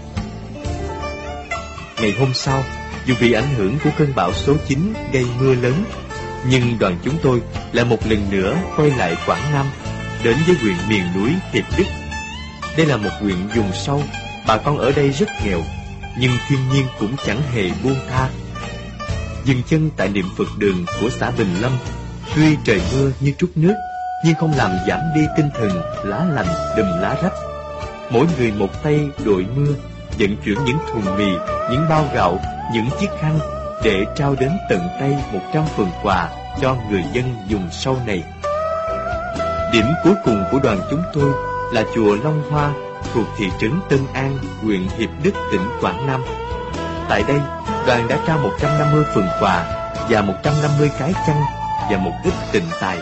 Ngày hôm sau, dù bị ảnh hưởng của cơn bão số chín gây mưa lớn, nhưng đoàn chúng tôi lại một lần nữa quay lại Quảng Nam, đến với huyện miền núi Hiệp Đức. Đây là một huyện vùng sâu, bà con ở đây rất nghèo, nhưng thiên nhiên cũng chẳng hề buông tha. Dừng chân tại niệm Phật đường của xã Bình Lâm, tuy trời mưa như trút nước, nhưng không làm giảm đi tinh thần lá lành đùm lá rách. Mỗi người một tay đội mưa, vận chuyển những thùng mì, những bao gạo, những chiếc khăn để trao đến tận tay một trăm phần quà cho người dân vùng sâu này. Điểm cuối cùng của đoàn chúng tôi là chùa Long Hoa thuộc thị trấn Tân An, huyện Hiệp Đức, tỉnh Quảng Nam. Tại đây, đoàn đã trao một trăm năm mươi phần quà và một trăm năm mươi cái chăn và một ít tịnh tài.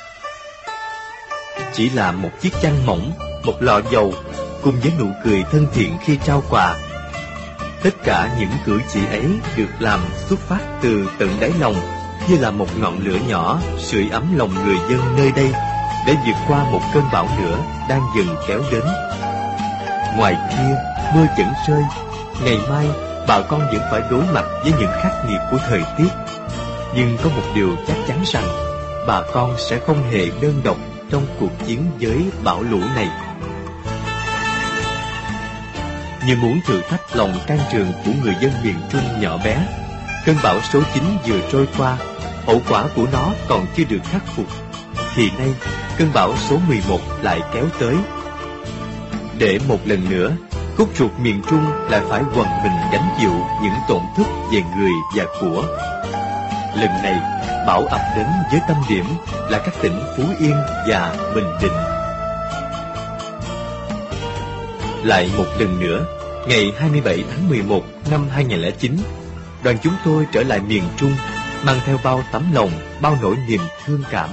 Chỉ là một chiếc chăn mỏng, một lọ dầu cùng với nụ cười thân thiện khi trao quà. Tất cả những cử chỉ ấy được làm xuất phát từ tận đáy lòng, như là một ngọn lửa nhỏ sưởi ấm lòng người dân nơi đây để vượt qua một cơn bão nữa đang dần kéo đến. Ngoài kia, mưa vẫn rơi. Ngày mai, bà con vẫn phải đối mặt với những khắc nghiệt của thời tiết. Nhưng có một điều chắc chắn rằng, bà con sẽ không hề đơn độc trong cuộc chiến với bão lũ này. Như muốn thử thách lòng can trường của người dân miền Trung nhỏ bé, cơn bão số chín vừa trôi qua, hậu quả của nó còn chưa được khắc phục, thì nay cơn bão số mười một lại kéo tới. Để một lần nữa, khúc ruột miền Trung lại phải quần mình gánh chịu những tổn thất về người và của. Lần này, bão ập đến với tâm điểm là các tỉnh Phú Yên và Bình Định. Lại một lần nữa, ngày hai mươi bảy tháng mười một năm hai nghìn không trăm lẻ chín, đoàn chúng tôi trở lại miền Trung, mang theo bao tấm lòng, bao nỗi niềm thương cảm.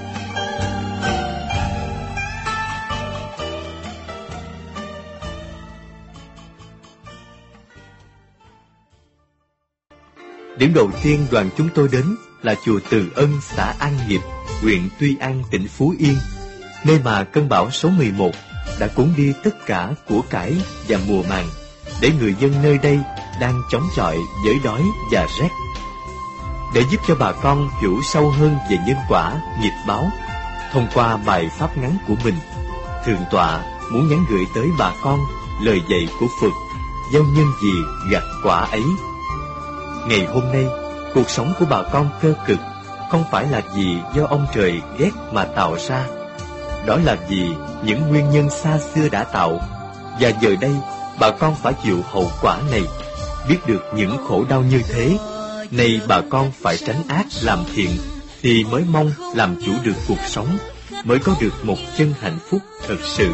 Điểm đầu tiên đoàn chúng tôi đến là chùa Từ Ân, xã An Nghiệp, huyện Tuy An, tỉnh Phú Yên, nơi mà cơn bão số mười một đã cuốn đi tất cả của cải và mùa màng, để người dân nơi đây đang chống chọi với đói và rét. Để giúp cho bà con hiểu sâu hơn về nhân quả, nghiệp báo, thông qua bài pháp ngắn của mình, Thượng tọa muốn nhắn gửi tới bà con lời dạy của Phật: gieo nhân gì gặt quả ấy. Ngày hôm nay, cuộc sống của bà con cơ cực không phải là gì do ông trời ghét mà tạo ra. Đó là vì những nguyên nhân xa xưa đã tạo, và giờ đây bà con phải chịu hậu quả này. Biết được những khổ đau như thế, nay bà con phải tránh ác làm thiện, thì mới mong làm chủ được cuộc sống, mới có được một chân hạnh phúc thật sự.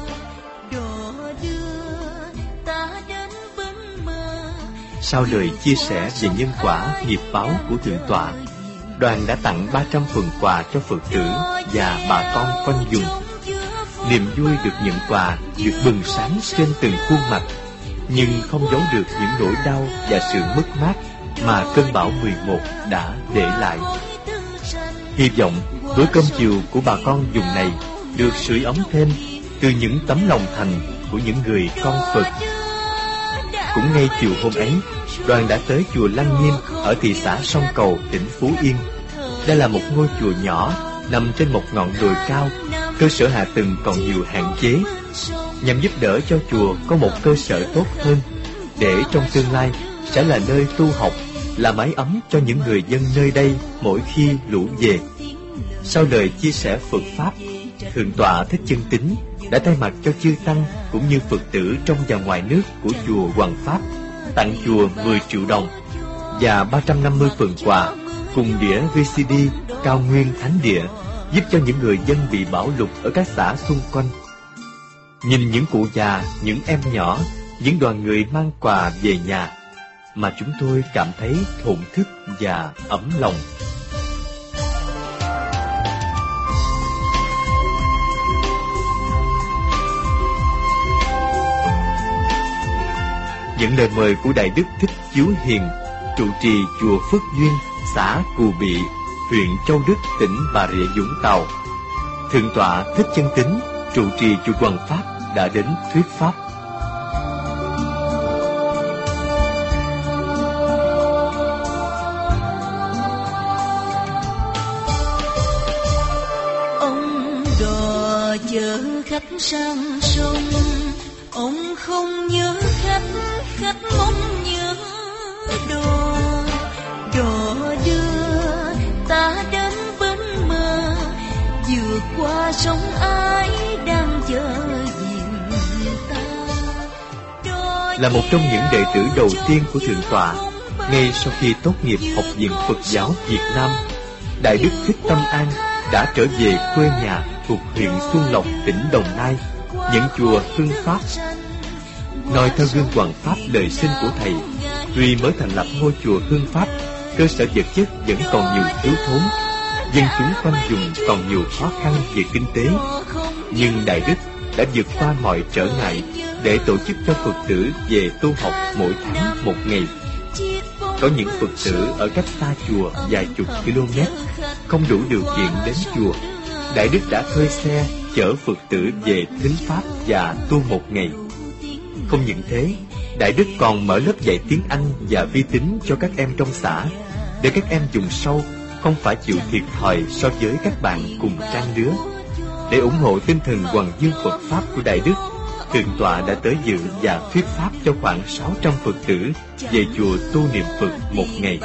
Sau lời chia sẻ về nhân quả nghiệp báo của Thượng tọa, đoàn đã tặng ba trăm phần quà cho Phật tử và bà con quanh vùng. Niềm vui được nhận quà được bừng sáng trên từng khuôn mặt, nhưng không giấu được những nỗi đau và sự mất mát mà cơn bão mười một đã để lại. Hy vọng bữa cơm chiều của bà con vùng này được sưởi ấm thêm từ những tấm lòng thành của những người con Phật. Cũng ngay chiều hôm ấy, đoàn đã tới chùa Lăng Nghiêm ở thị xã Sông Cầu, tỉnh Phú Yên. Đây là một ngôi chùa nhỏ nằm trên một ngọn đồi cao, cơ sở hạ tầng còn nhiều hạn chế, nhằm giúp đỡ cho chùa có một cơ sở tốt hơn, để trong tương lai sẽ là nơi tu học, là mái ấm cho những người dân nơi đây mỗi khi lũ về. Sau lời chia sẻ Phật Pháp, Thượng tọa Thích Chân Tín đã thay mặt cho chư tăng cũng như Phật tử trong và ngoài nước của chùa Hoằng Pháp tặng chùa mười triệu đồng và ba trăm năm mươi phần quà cùng đĩa vê xê đê Cao Nguyên Thánh Địa, giúp cho những người dân bị bão lụt ở các xã xung quanh. Nhìn những cụ già, những em nhỏ, những đoàn người mang quà về nhà, mà chúng tôi cảm thấy thổn thức và ấm lòng. Những lời mời của Đại Đức Thích Chiếu Hiền, trụ trì chùa Phước Duyên, xã Cù Bị, huyện Châu Đức, tỉnh Bà Rịa Vũng Tàu. Thượng tọa Thích Chân Tín, trụ trì chùa Hoằng Pháp đã đến thuyết pháp. Ông đò chở khách sang sông, ông không nhớ khách, khách mong nhớ đò. Đò đưa ta đến bến mơ, vượt qua sông Ái đang chờ dìm ta. Là một trong những đệ tử đầu tiên của Thượng tọa, ngay sau khi tốt nghiệp Học viện Phật giáo Việt Nam, Đại Đức Thích Tâm An đã trở về quê nhà thuộc huyện Xuân Lộc, tỉnh Đồng Nai, nhận chùa Hưng Pháp. Nói theo gương Hoằng Pháp lời sinh của thầy, tuy mới thành lập ngôi chùa Hưng Pháp, cơ sở vật chất vẫn còn nhiều thiếu thốn, dân chúng quanh vùng còn nhiều khó khăn về kinh tế, nhưng Đại Đức đã vượt qua mọi trở ngại để tổ chức cho Phật tử về tu học mỗi tháng một ngày. Có những Phật tử ở cách xa chùa vài chục km, không đủ điều kiện đến chùa, Đại Đức đã thuê xe chở Phật tử về thính pháp và tu một ngày. Không những thế, Đại Đức còn mở lớp dạy tiếng Anh và vi tính cho các em trong xã, để các em vùng sâu không phải chịu thiệt thòi so với các bạn cùng trang lứa. Để ủng hộ tinh thần hoằng dương Phật Pháp của Đại Đức, Thượng tọa đã tới dự và thuyết pháp cho khoảng sáu trăm Phật tử về chùa tu niệm Phật một ngày.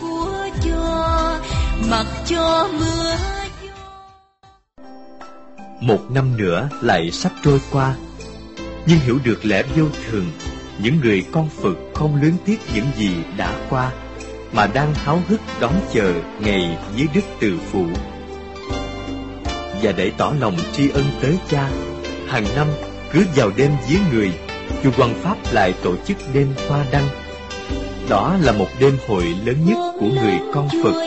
Một năm nữa lại sắp trôi qua, nhưng hiểu được lẽ vô thường, những người con Phật không luyến tiếc những gì đã qua, mà đang háo hức đón chờ ngày dưới đất từ phụ. Và để tỏ lòng tri ân tới cha, hàng năm cứ vào đêm vía người, chùa Hoằng Pháp lại tổ chức đêm hoa đăng. Đó là một đêm hội lớn nhất của người con Phật.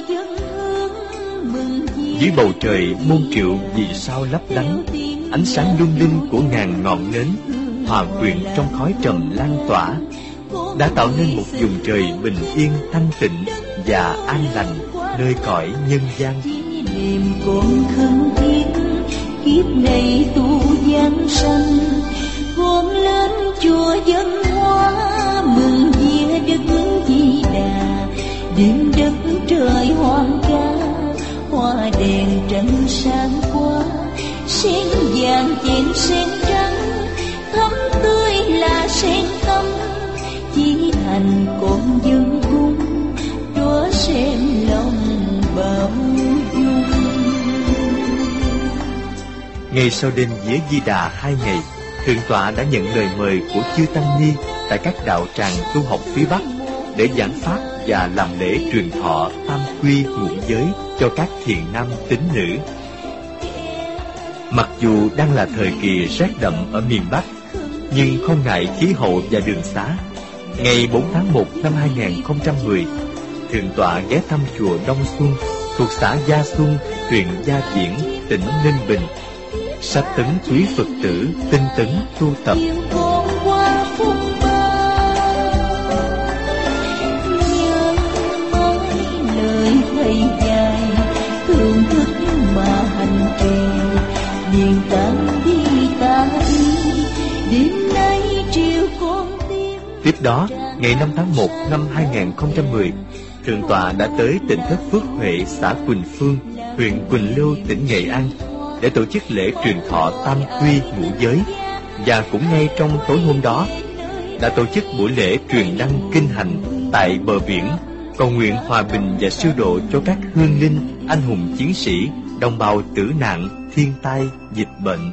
Dưới bầu trời muôn triệu vì sao lấp lánh, ánh sáng lung linh của ngàn ngọn nến hòa quyện trong khói trầm lan tỏa, đã tạo nên một vùng trời bình yên thanh tịnh và an lành nơi cõi nhân gian. Niềm con thân thiết kiếp này tu giang sanh, gom lên chùa dân hoa mừng vía Đức Di Đà. Đêm đất trời hoang ca, hoa đèn trăng sáng qua, sen vàng chén sen trắng, thắm tươi là sen tâm, chỉ thành con dân cung đóa sen lòng bao dung. Ngay sau đêm vía Di Đà hai ngày, Thượng tọa đã nhận lời mời của chư tăng ni tại các đạo tràng tu học phía Bắc để giảng pháp và làm lễ truyền thọ tam quy ngũ giới cho các thiện nam tín nữ. Mặc dù đang là thời kỳ rét đậm ở miền Bắc, nhưng không ngại khí hậu và đường xá, ngày bốn tháng một năm hai nghìn không trăm mười, Thượng tọa ghé thăm chùa Đông Xuân thuộc xã Gia Xuân, huyện Gia Viễn, tỉnh Ninh Bình, sách tấn quý Phật tử tinh tấn tu tập. Thầy dài thưởng thức mà hành trì, điền tán đi ta đi, đêm nay chiều con tim. Tiếp đó, ngày năm tháng một năm hai nghìn không trăm mười, Thượng tọa đã tới tỉnh thất Phước Huệ, xã Quỳnh Phương, huyện Quỳnh Lưu, tỉnh Nghệ An để tổ chức lễ truyền thọ tam quy ngũ giới. Và cũng ngay trong tối hôm đó đã tổ chức buổi lễ truyền đăng kinh hành tại bờ biển, cầu nguyện hòa bình và siêu độ cho các hương linh, anh hùng chiến sĩ, đồng bào tử nạn, thiên tai, dịch bệnh.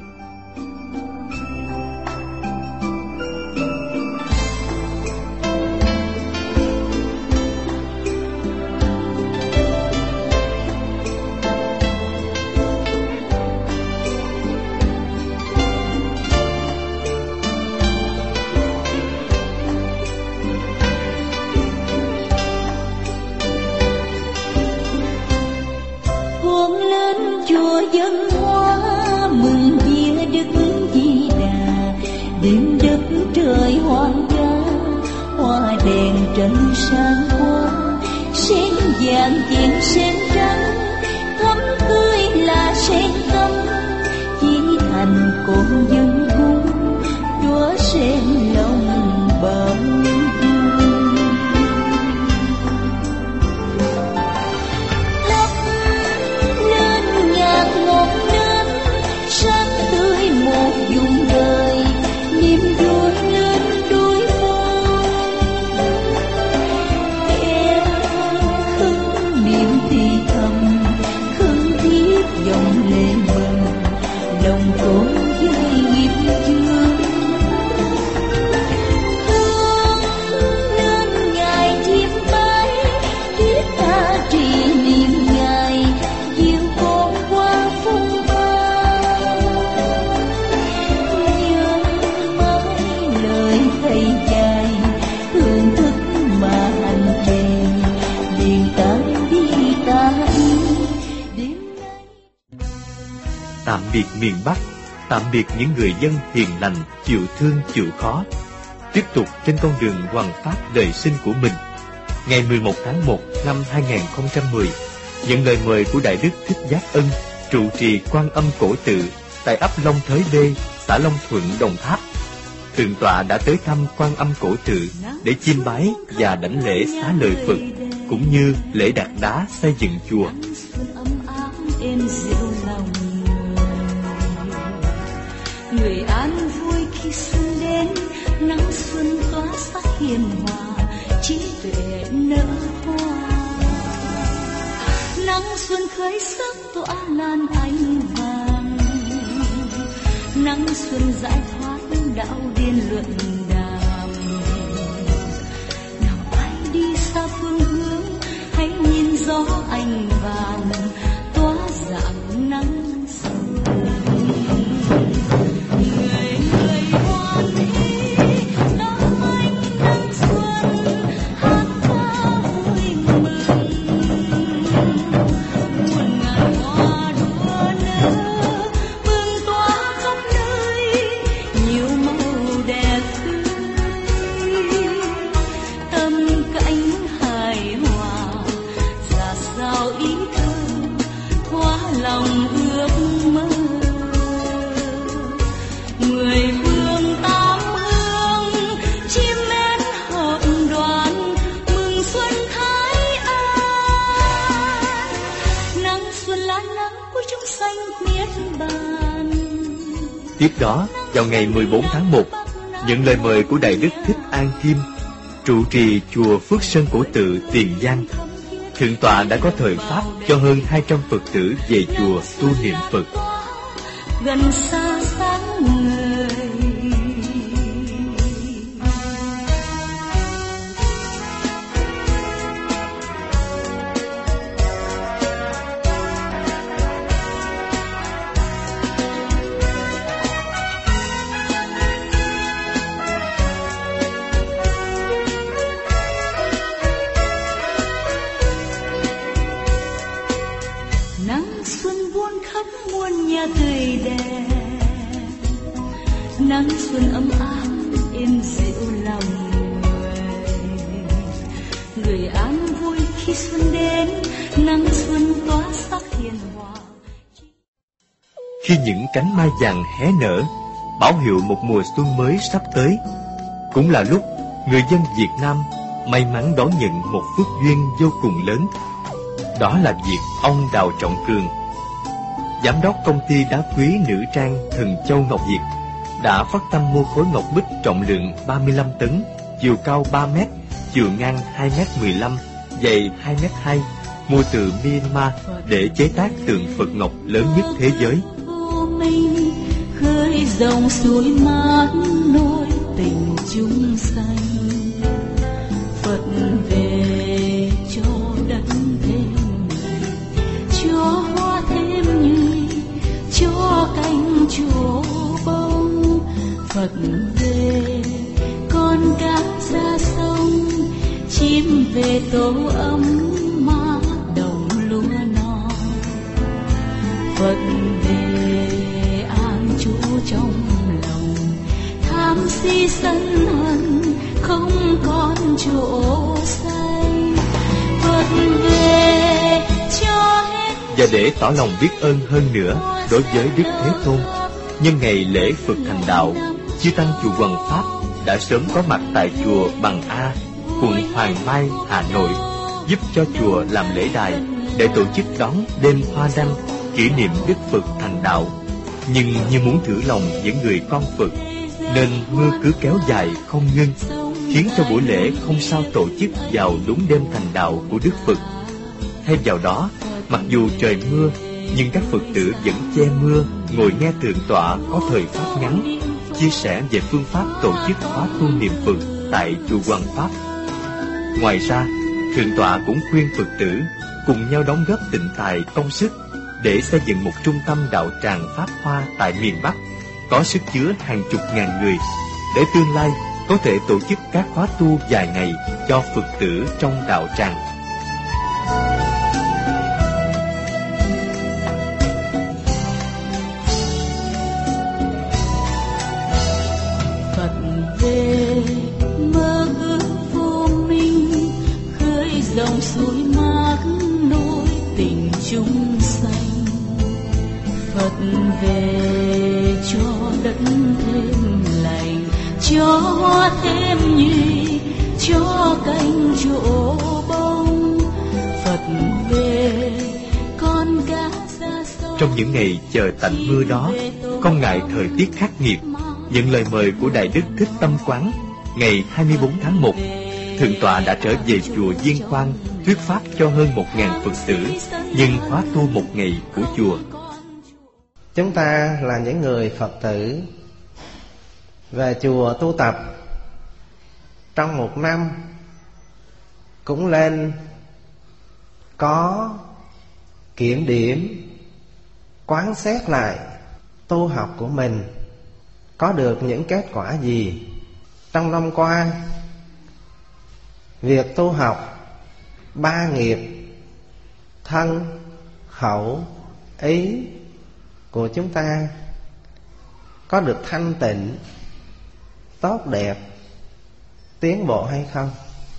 Tạm biệt miền Bắc, tạm biệt những người dân hiền lành, chịu thương chịu khó, tiếp tục trên con đường hoằng pháp đời sinh của mình. Ngày mười một tháng một năm hai nghìn không trăm mười, nhận lời mời của Đại Đức Thích Giác Ân trụ trì Quan Âm Cổ Tự tại ấp Long Thới B, xã Long Thuận, Đồng Tháp. Thượng tọa đã tới thăm Quan Âm Cổ Tự để chiêm bái và đảnh lễ xá lợi Phật, cũng như lễ đặt đá xây dựng chùa. Người an vui khi xuân đến, nắng xuân tỏa sắc hiền hòa, trí tuệ nở hoa. Nắng xuân khởi sắc tỏa lan ánh vàng, nắng xuân giải thoát đạo điên luận đàm. Nào ai đi xa phương hướng, hãy nhìn gió ánh vàng tỏa dạng nắng xuân. Tiếp đó, vào ngày mười bốn tháng một, nhận lời mời của Đại Đức Thích An Kim, trụ trì chùa Phước Sơn Cổ Tự, Tiền Giang, Thượng tọa đã có thời pháp cho hơn hai trăm Phật tử về chùa tu niệm Phật. Gần xa sáng người, nắng xuân ấm áp êm dịu lòng người. Người an vui khi xuân đến, nắng xuân tỏa sắc hiền hòa. Khi những cánh mai vàng hé nở, báo hiệu một mùa xuân mới sắp tới, cũng là lúc người dân Việt Nam may mắn đón nhận một phước duyên vô cùng lớn. Đó là việc ông Đào Trọng Cường, giám đốc công ty đá quý nữ trang Thần Châu Ngọc Việt, đã phát tâm mua khối ngọc bích trọng lượng ba mươi lăm tấn, chiều cao ba mét, chiều ngang hai mét mười lăm, dày hai mét hai, mua từ Myanmar để chế tác tượng Phật ngọc lớn nhất thế giới. Khơi dòng suối mát nối tình chúng sanh, Phật về cho đất thêm người, cho hoa thêm nhụy, cho cánh chỗ bông. Phật về con cá ra sông, chim về tổ ấm má đồng lúa non. Phật về an trú trong lòng, tham si sân hận không còn chỗ say. Phật về cho hết. Và để tỏ lòng biết ơn hơn nữa đối với Đức Thế Tôn, nhân ngày lễ Phật thành đạo, chư tăng chùa Hoằng Pháp đã sớm có mặt tại chùa Bằng A, quận Hoàng Mai, Hà Nội, giúp cho chùa làm lễ đài để tổ chức đón đêm hoa đăng kỷ niệm Đức Phật thành đạo. Nhưng như muốn thử lòng những người con Phật, nên mưa cứ kéo dài không ngưng, khiến cho buổi lễ không sao tổ chức vào đúng đêm thành đạo của Đức Phật. Thêm vào đó, mặc dù trời mưa, nhưng các Phật tử vẫn che mưa ngồi nghe thượng tọa có thời pháp ngắn, chia sẻ về phương pháp tổ chức khóa tu niệm Phật tại chùa Hoằng Pháp. Ngoài ra, thượng tọa cũng khuyên Phật tử cùng nhau đóng góp tịnh tài công sức để xây dựng một trung tâm đạo tràng Pháp Hoa tại miền Bắc, có sức chứa hàng chục ngàn người, để tương lai có thể tổ chức các khóa tu dài ngày cho Phật tử trong đạo tràng. Phật về mơ ước vô minh, khơi dòng suối mát nối tình chúng sanh. Phật về cho đất thêm lành, cho hoa thêm nhụy, cho cánh chỗ bông. Phật về con cá ra sông. Trong những ngày chờ tạnh mưa đó, không ngại thời tiết khắc nghiệt, nhận lời mời của Đại Đức Thích Tâm Quán, ngày hai mươi bốn tháng một, thượng tọa đã trở về chùa Diên Quang thuyết pháp cho hơn một ngàn Phật tử nhân khóa tu một ngày của chùa. Chúng ta là những người Phật tử về chùa tu tập, trong một năm cũng lên có kiểm điểm, quán xét lại tu học của mình có được những kết quả gì. Trong năm qua, việc tu học ba nghiệp thân, khẩu, ý của chúng ta có được thanh tịnh, tốt đẹp, tiến bộ hay không?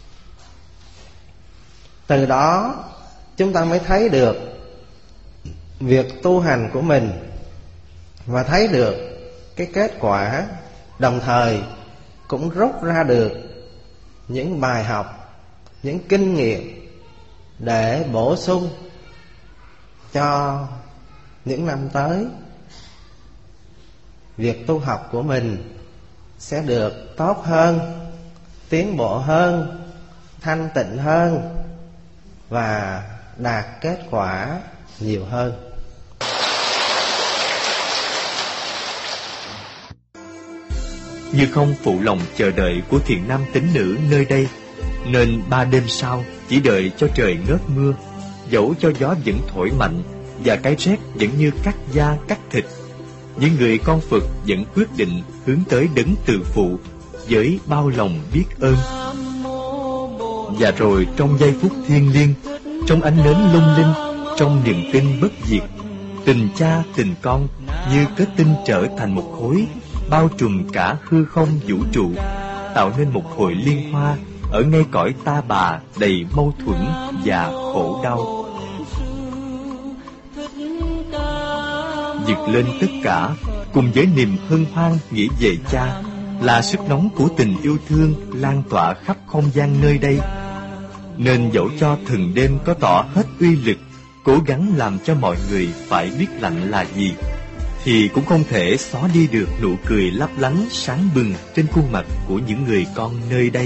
Từ đó chúng ta mới thấy được việc tu hành của mình và thấy được cái kết quả, đồng thời cũng rút ra được những bài học, những kinh nghiệm để bổ sung cho những năm tới. Việc tu học của mình sẽ được tốt hơn, tiến bộ hơn, thanh tịnh hơn và đạt kết quả nhiều hơn. Như không phụ lòng chờ đợi của thiện nam tín nữ nơi đây, nên ba đêm sau chỉ đợi cho trời ngớt mưa, dẫu cho gió vẫn thổi mạnh và cái rét vẫn như cắt da cắt thịt, những người con Phật vẫn quyết định hướng tới đấng từ phụ với bao lòng biết ơn. Và rồi trong giây phút thiêng liêng, trong ánh nến lung linh, trong niềm tin bất diệt, tình cha tình con như kết tinh trở thành một khối, bao trùm cả hư không vũ trụ, tạo nên một hồi liên hoa ở ngay cõi ta bà đầy mâu thuẫn và khổ đau. Vượt lên tất cả, cùng với niềm hân hoan nghĩ về cha, là sức nóng của tình yêu thương lan tỏa khắp không gian nơi đây. Nên dẫu cho từng đêm có tỏ hết uy lực, cố gắng làm cho mọi người phải biết lạnh là gì, thì cũng không thể xóa đi được nụ cười lấp lánh sáng bừng trên khuôn mặt của những người con nơi đây.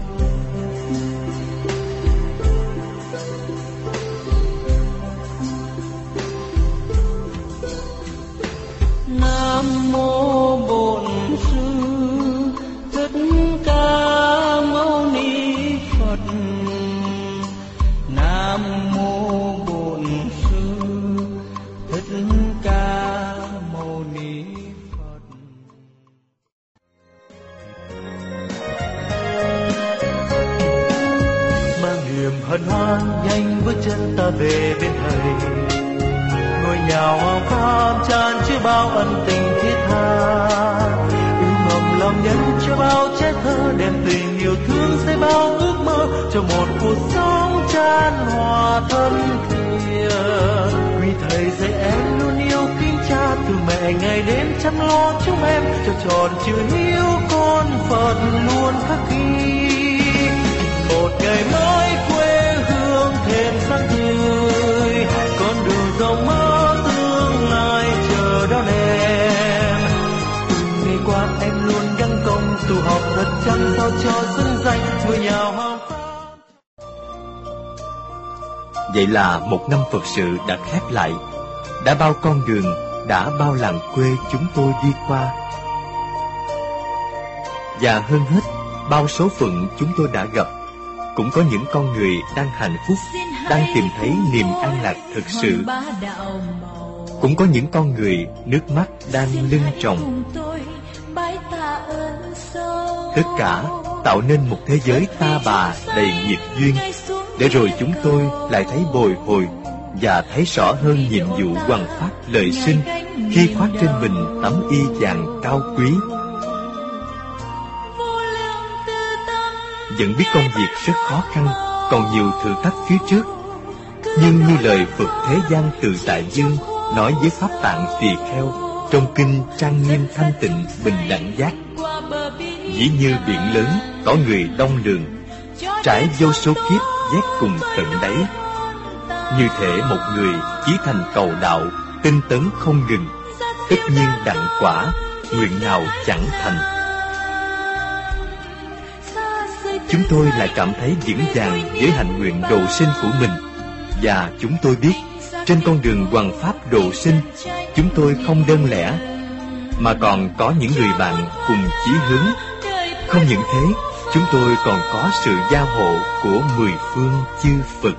Nam mô Bổn Sư Thích Ca Mâu Ni Phật. Nam mô Bổn Sư Thích Ca Mâu Ni Phật. Mang niềm hân hoan nhanh bước chân ta về bên thầy. Ngôi nhà hoa cam tràn chứa bao ân tình thiết tha, ươm mầm lòng nhân cho bao trẻ thơ, đem tình yêu thương xây bao ước mơ cho một cuộc sống chan hòa thân thiện. Vì thầy dạy em luôn yêu kính cha, từ mẹ ngày đêm chăm lo chúng em cho tròn chữ hiếu con Phật luôn khắc ghi. Một ngày mới quê hương thêm sắc tươi, con đường giàu mơ đón em. Ngày qua em luôn gắng công tu học thật chăm sao cho xứng danh ngôi nhà hoa cam. Vậy là một năm Phật sự đã khép lại, đã bao con đường, đã bao làng quê chúng tôi đi qua, và hơn hết bao số phận chúng tôi đã gặp. Cũng có những con người đang hạnh phúc, đang tìm thấy niềm an lạc thực sự. Cũng có những con người nước mắt đang lưng tròng. Tất cả tạo nên một thế giới ta bà đầy nghiệp duyên, để rồi chúng tôi lại thấy bồi hồi và thấy rõ hơn nhiệm vụ hoằng phát lời sinh khi khoác trên mình tấm y vàng cao quý. Vẫn biết công việc rất khó khăn, còn nhiều thử thách phía trước, nhưng như lời Phật Thế Gian Tự Tại Dương nói với Pháp Tạng Tỳ Kheo trong kinh trang nghiêm thanh tịnh bình đẳng giác: dĩ như biển lớn có người đong lường, trải vô số kiếp vét cùng tận đáy. Như thể một người chí thành cầu đạo, tinh tấn không ngừng, tất nhiên đặng quả, nguyện nào chẳng thành. Chúng tôi lại cảm thấy vững vàng với hạnh nguyện độ sinh của mình, và chúng tôi biết trên con đường hoằng pháp độ sinh, chúng tôi không đơn lẻ, mà còn có những người bạn cùng chí hướng. Không những thế, chúng tôi còn có sự gia hộ của mười phương chư Phật.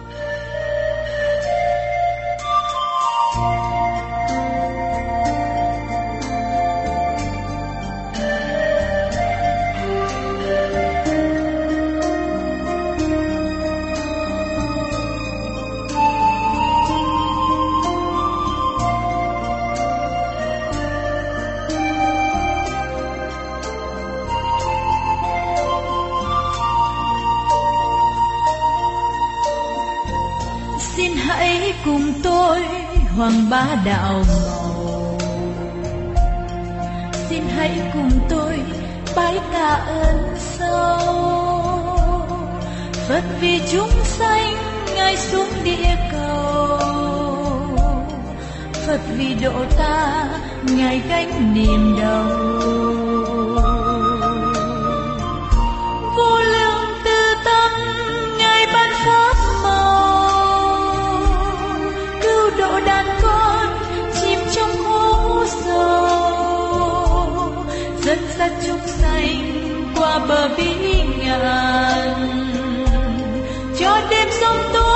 Hoàng bá đạo màu, xin hãy cùng tôi bái tạ ơn sâu. Phật vì chúng sanh ngài xuống địa cầu, Phật vì độ ta ngài gánh niềm đau. Vô lượng từ tâm ngài ban pháp màu, cứu độ đàn con chìm trong hố sâu, dẫn dắt chúng sanh qua bờ bỉ ngàn, cho đêm sông tu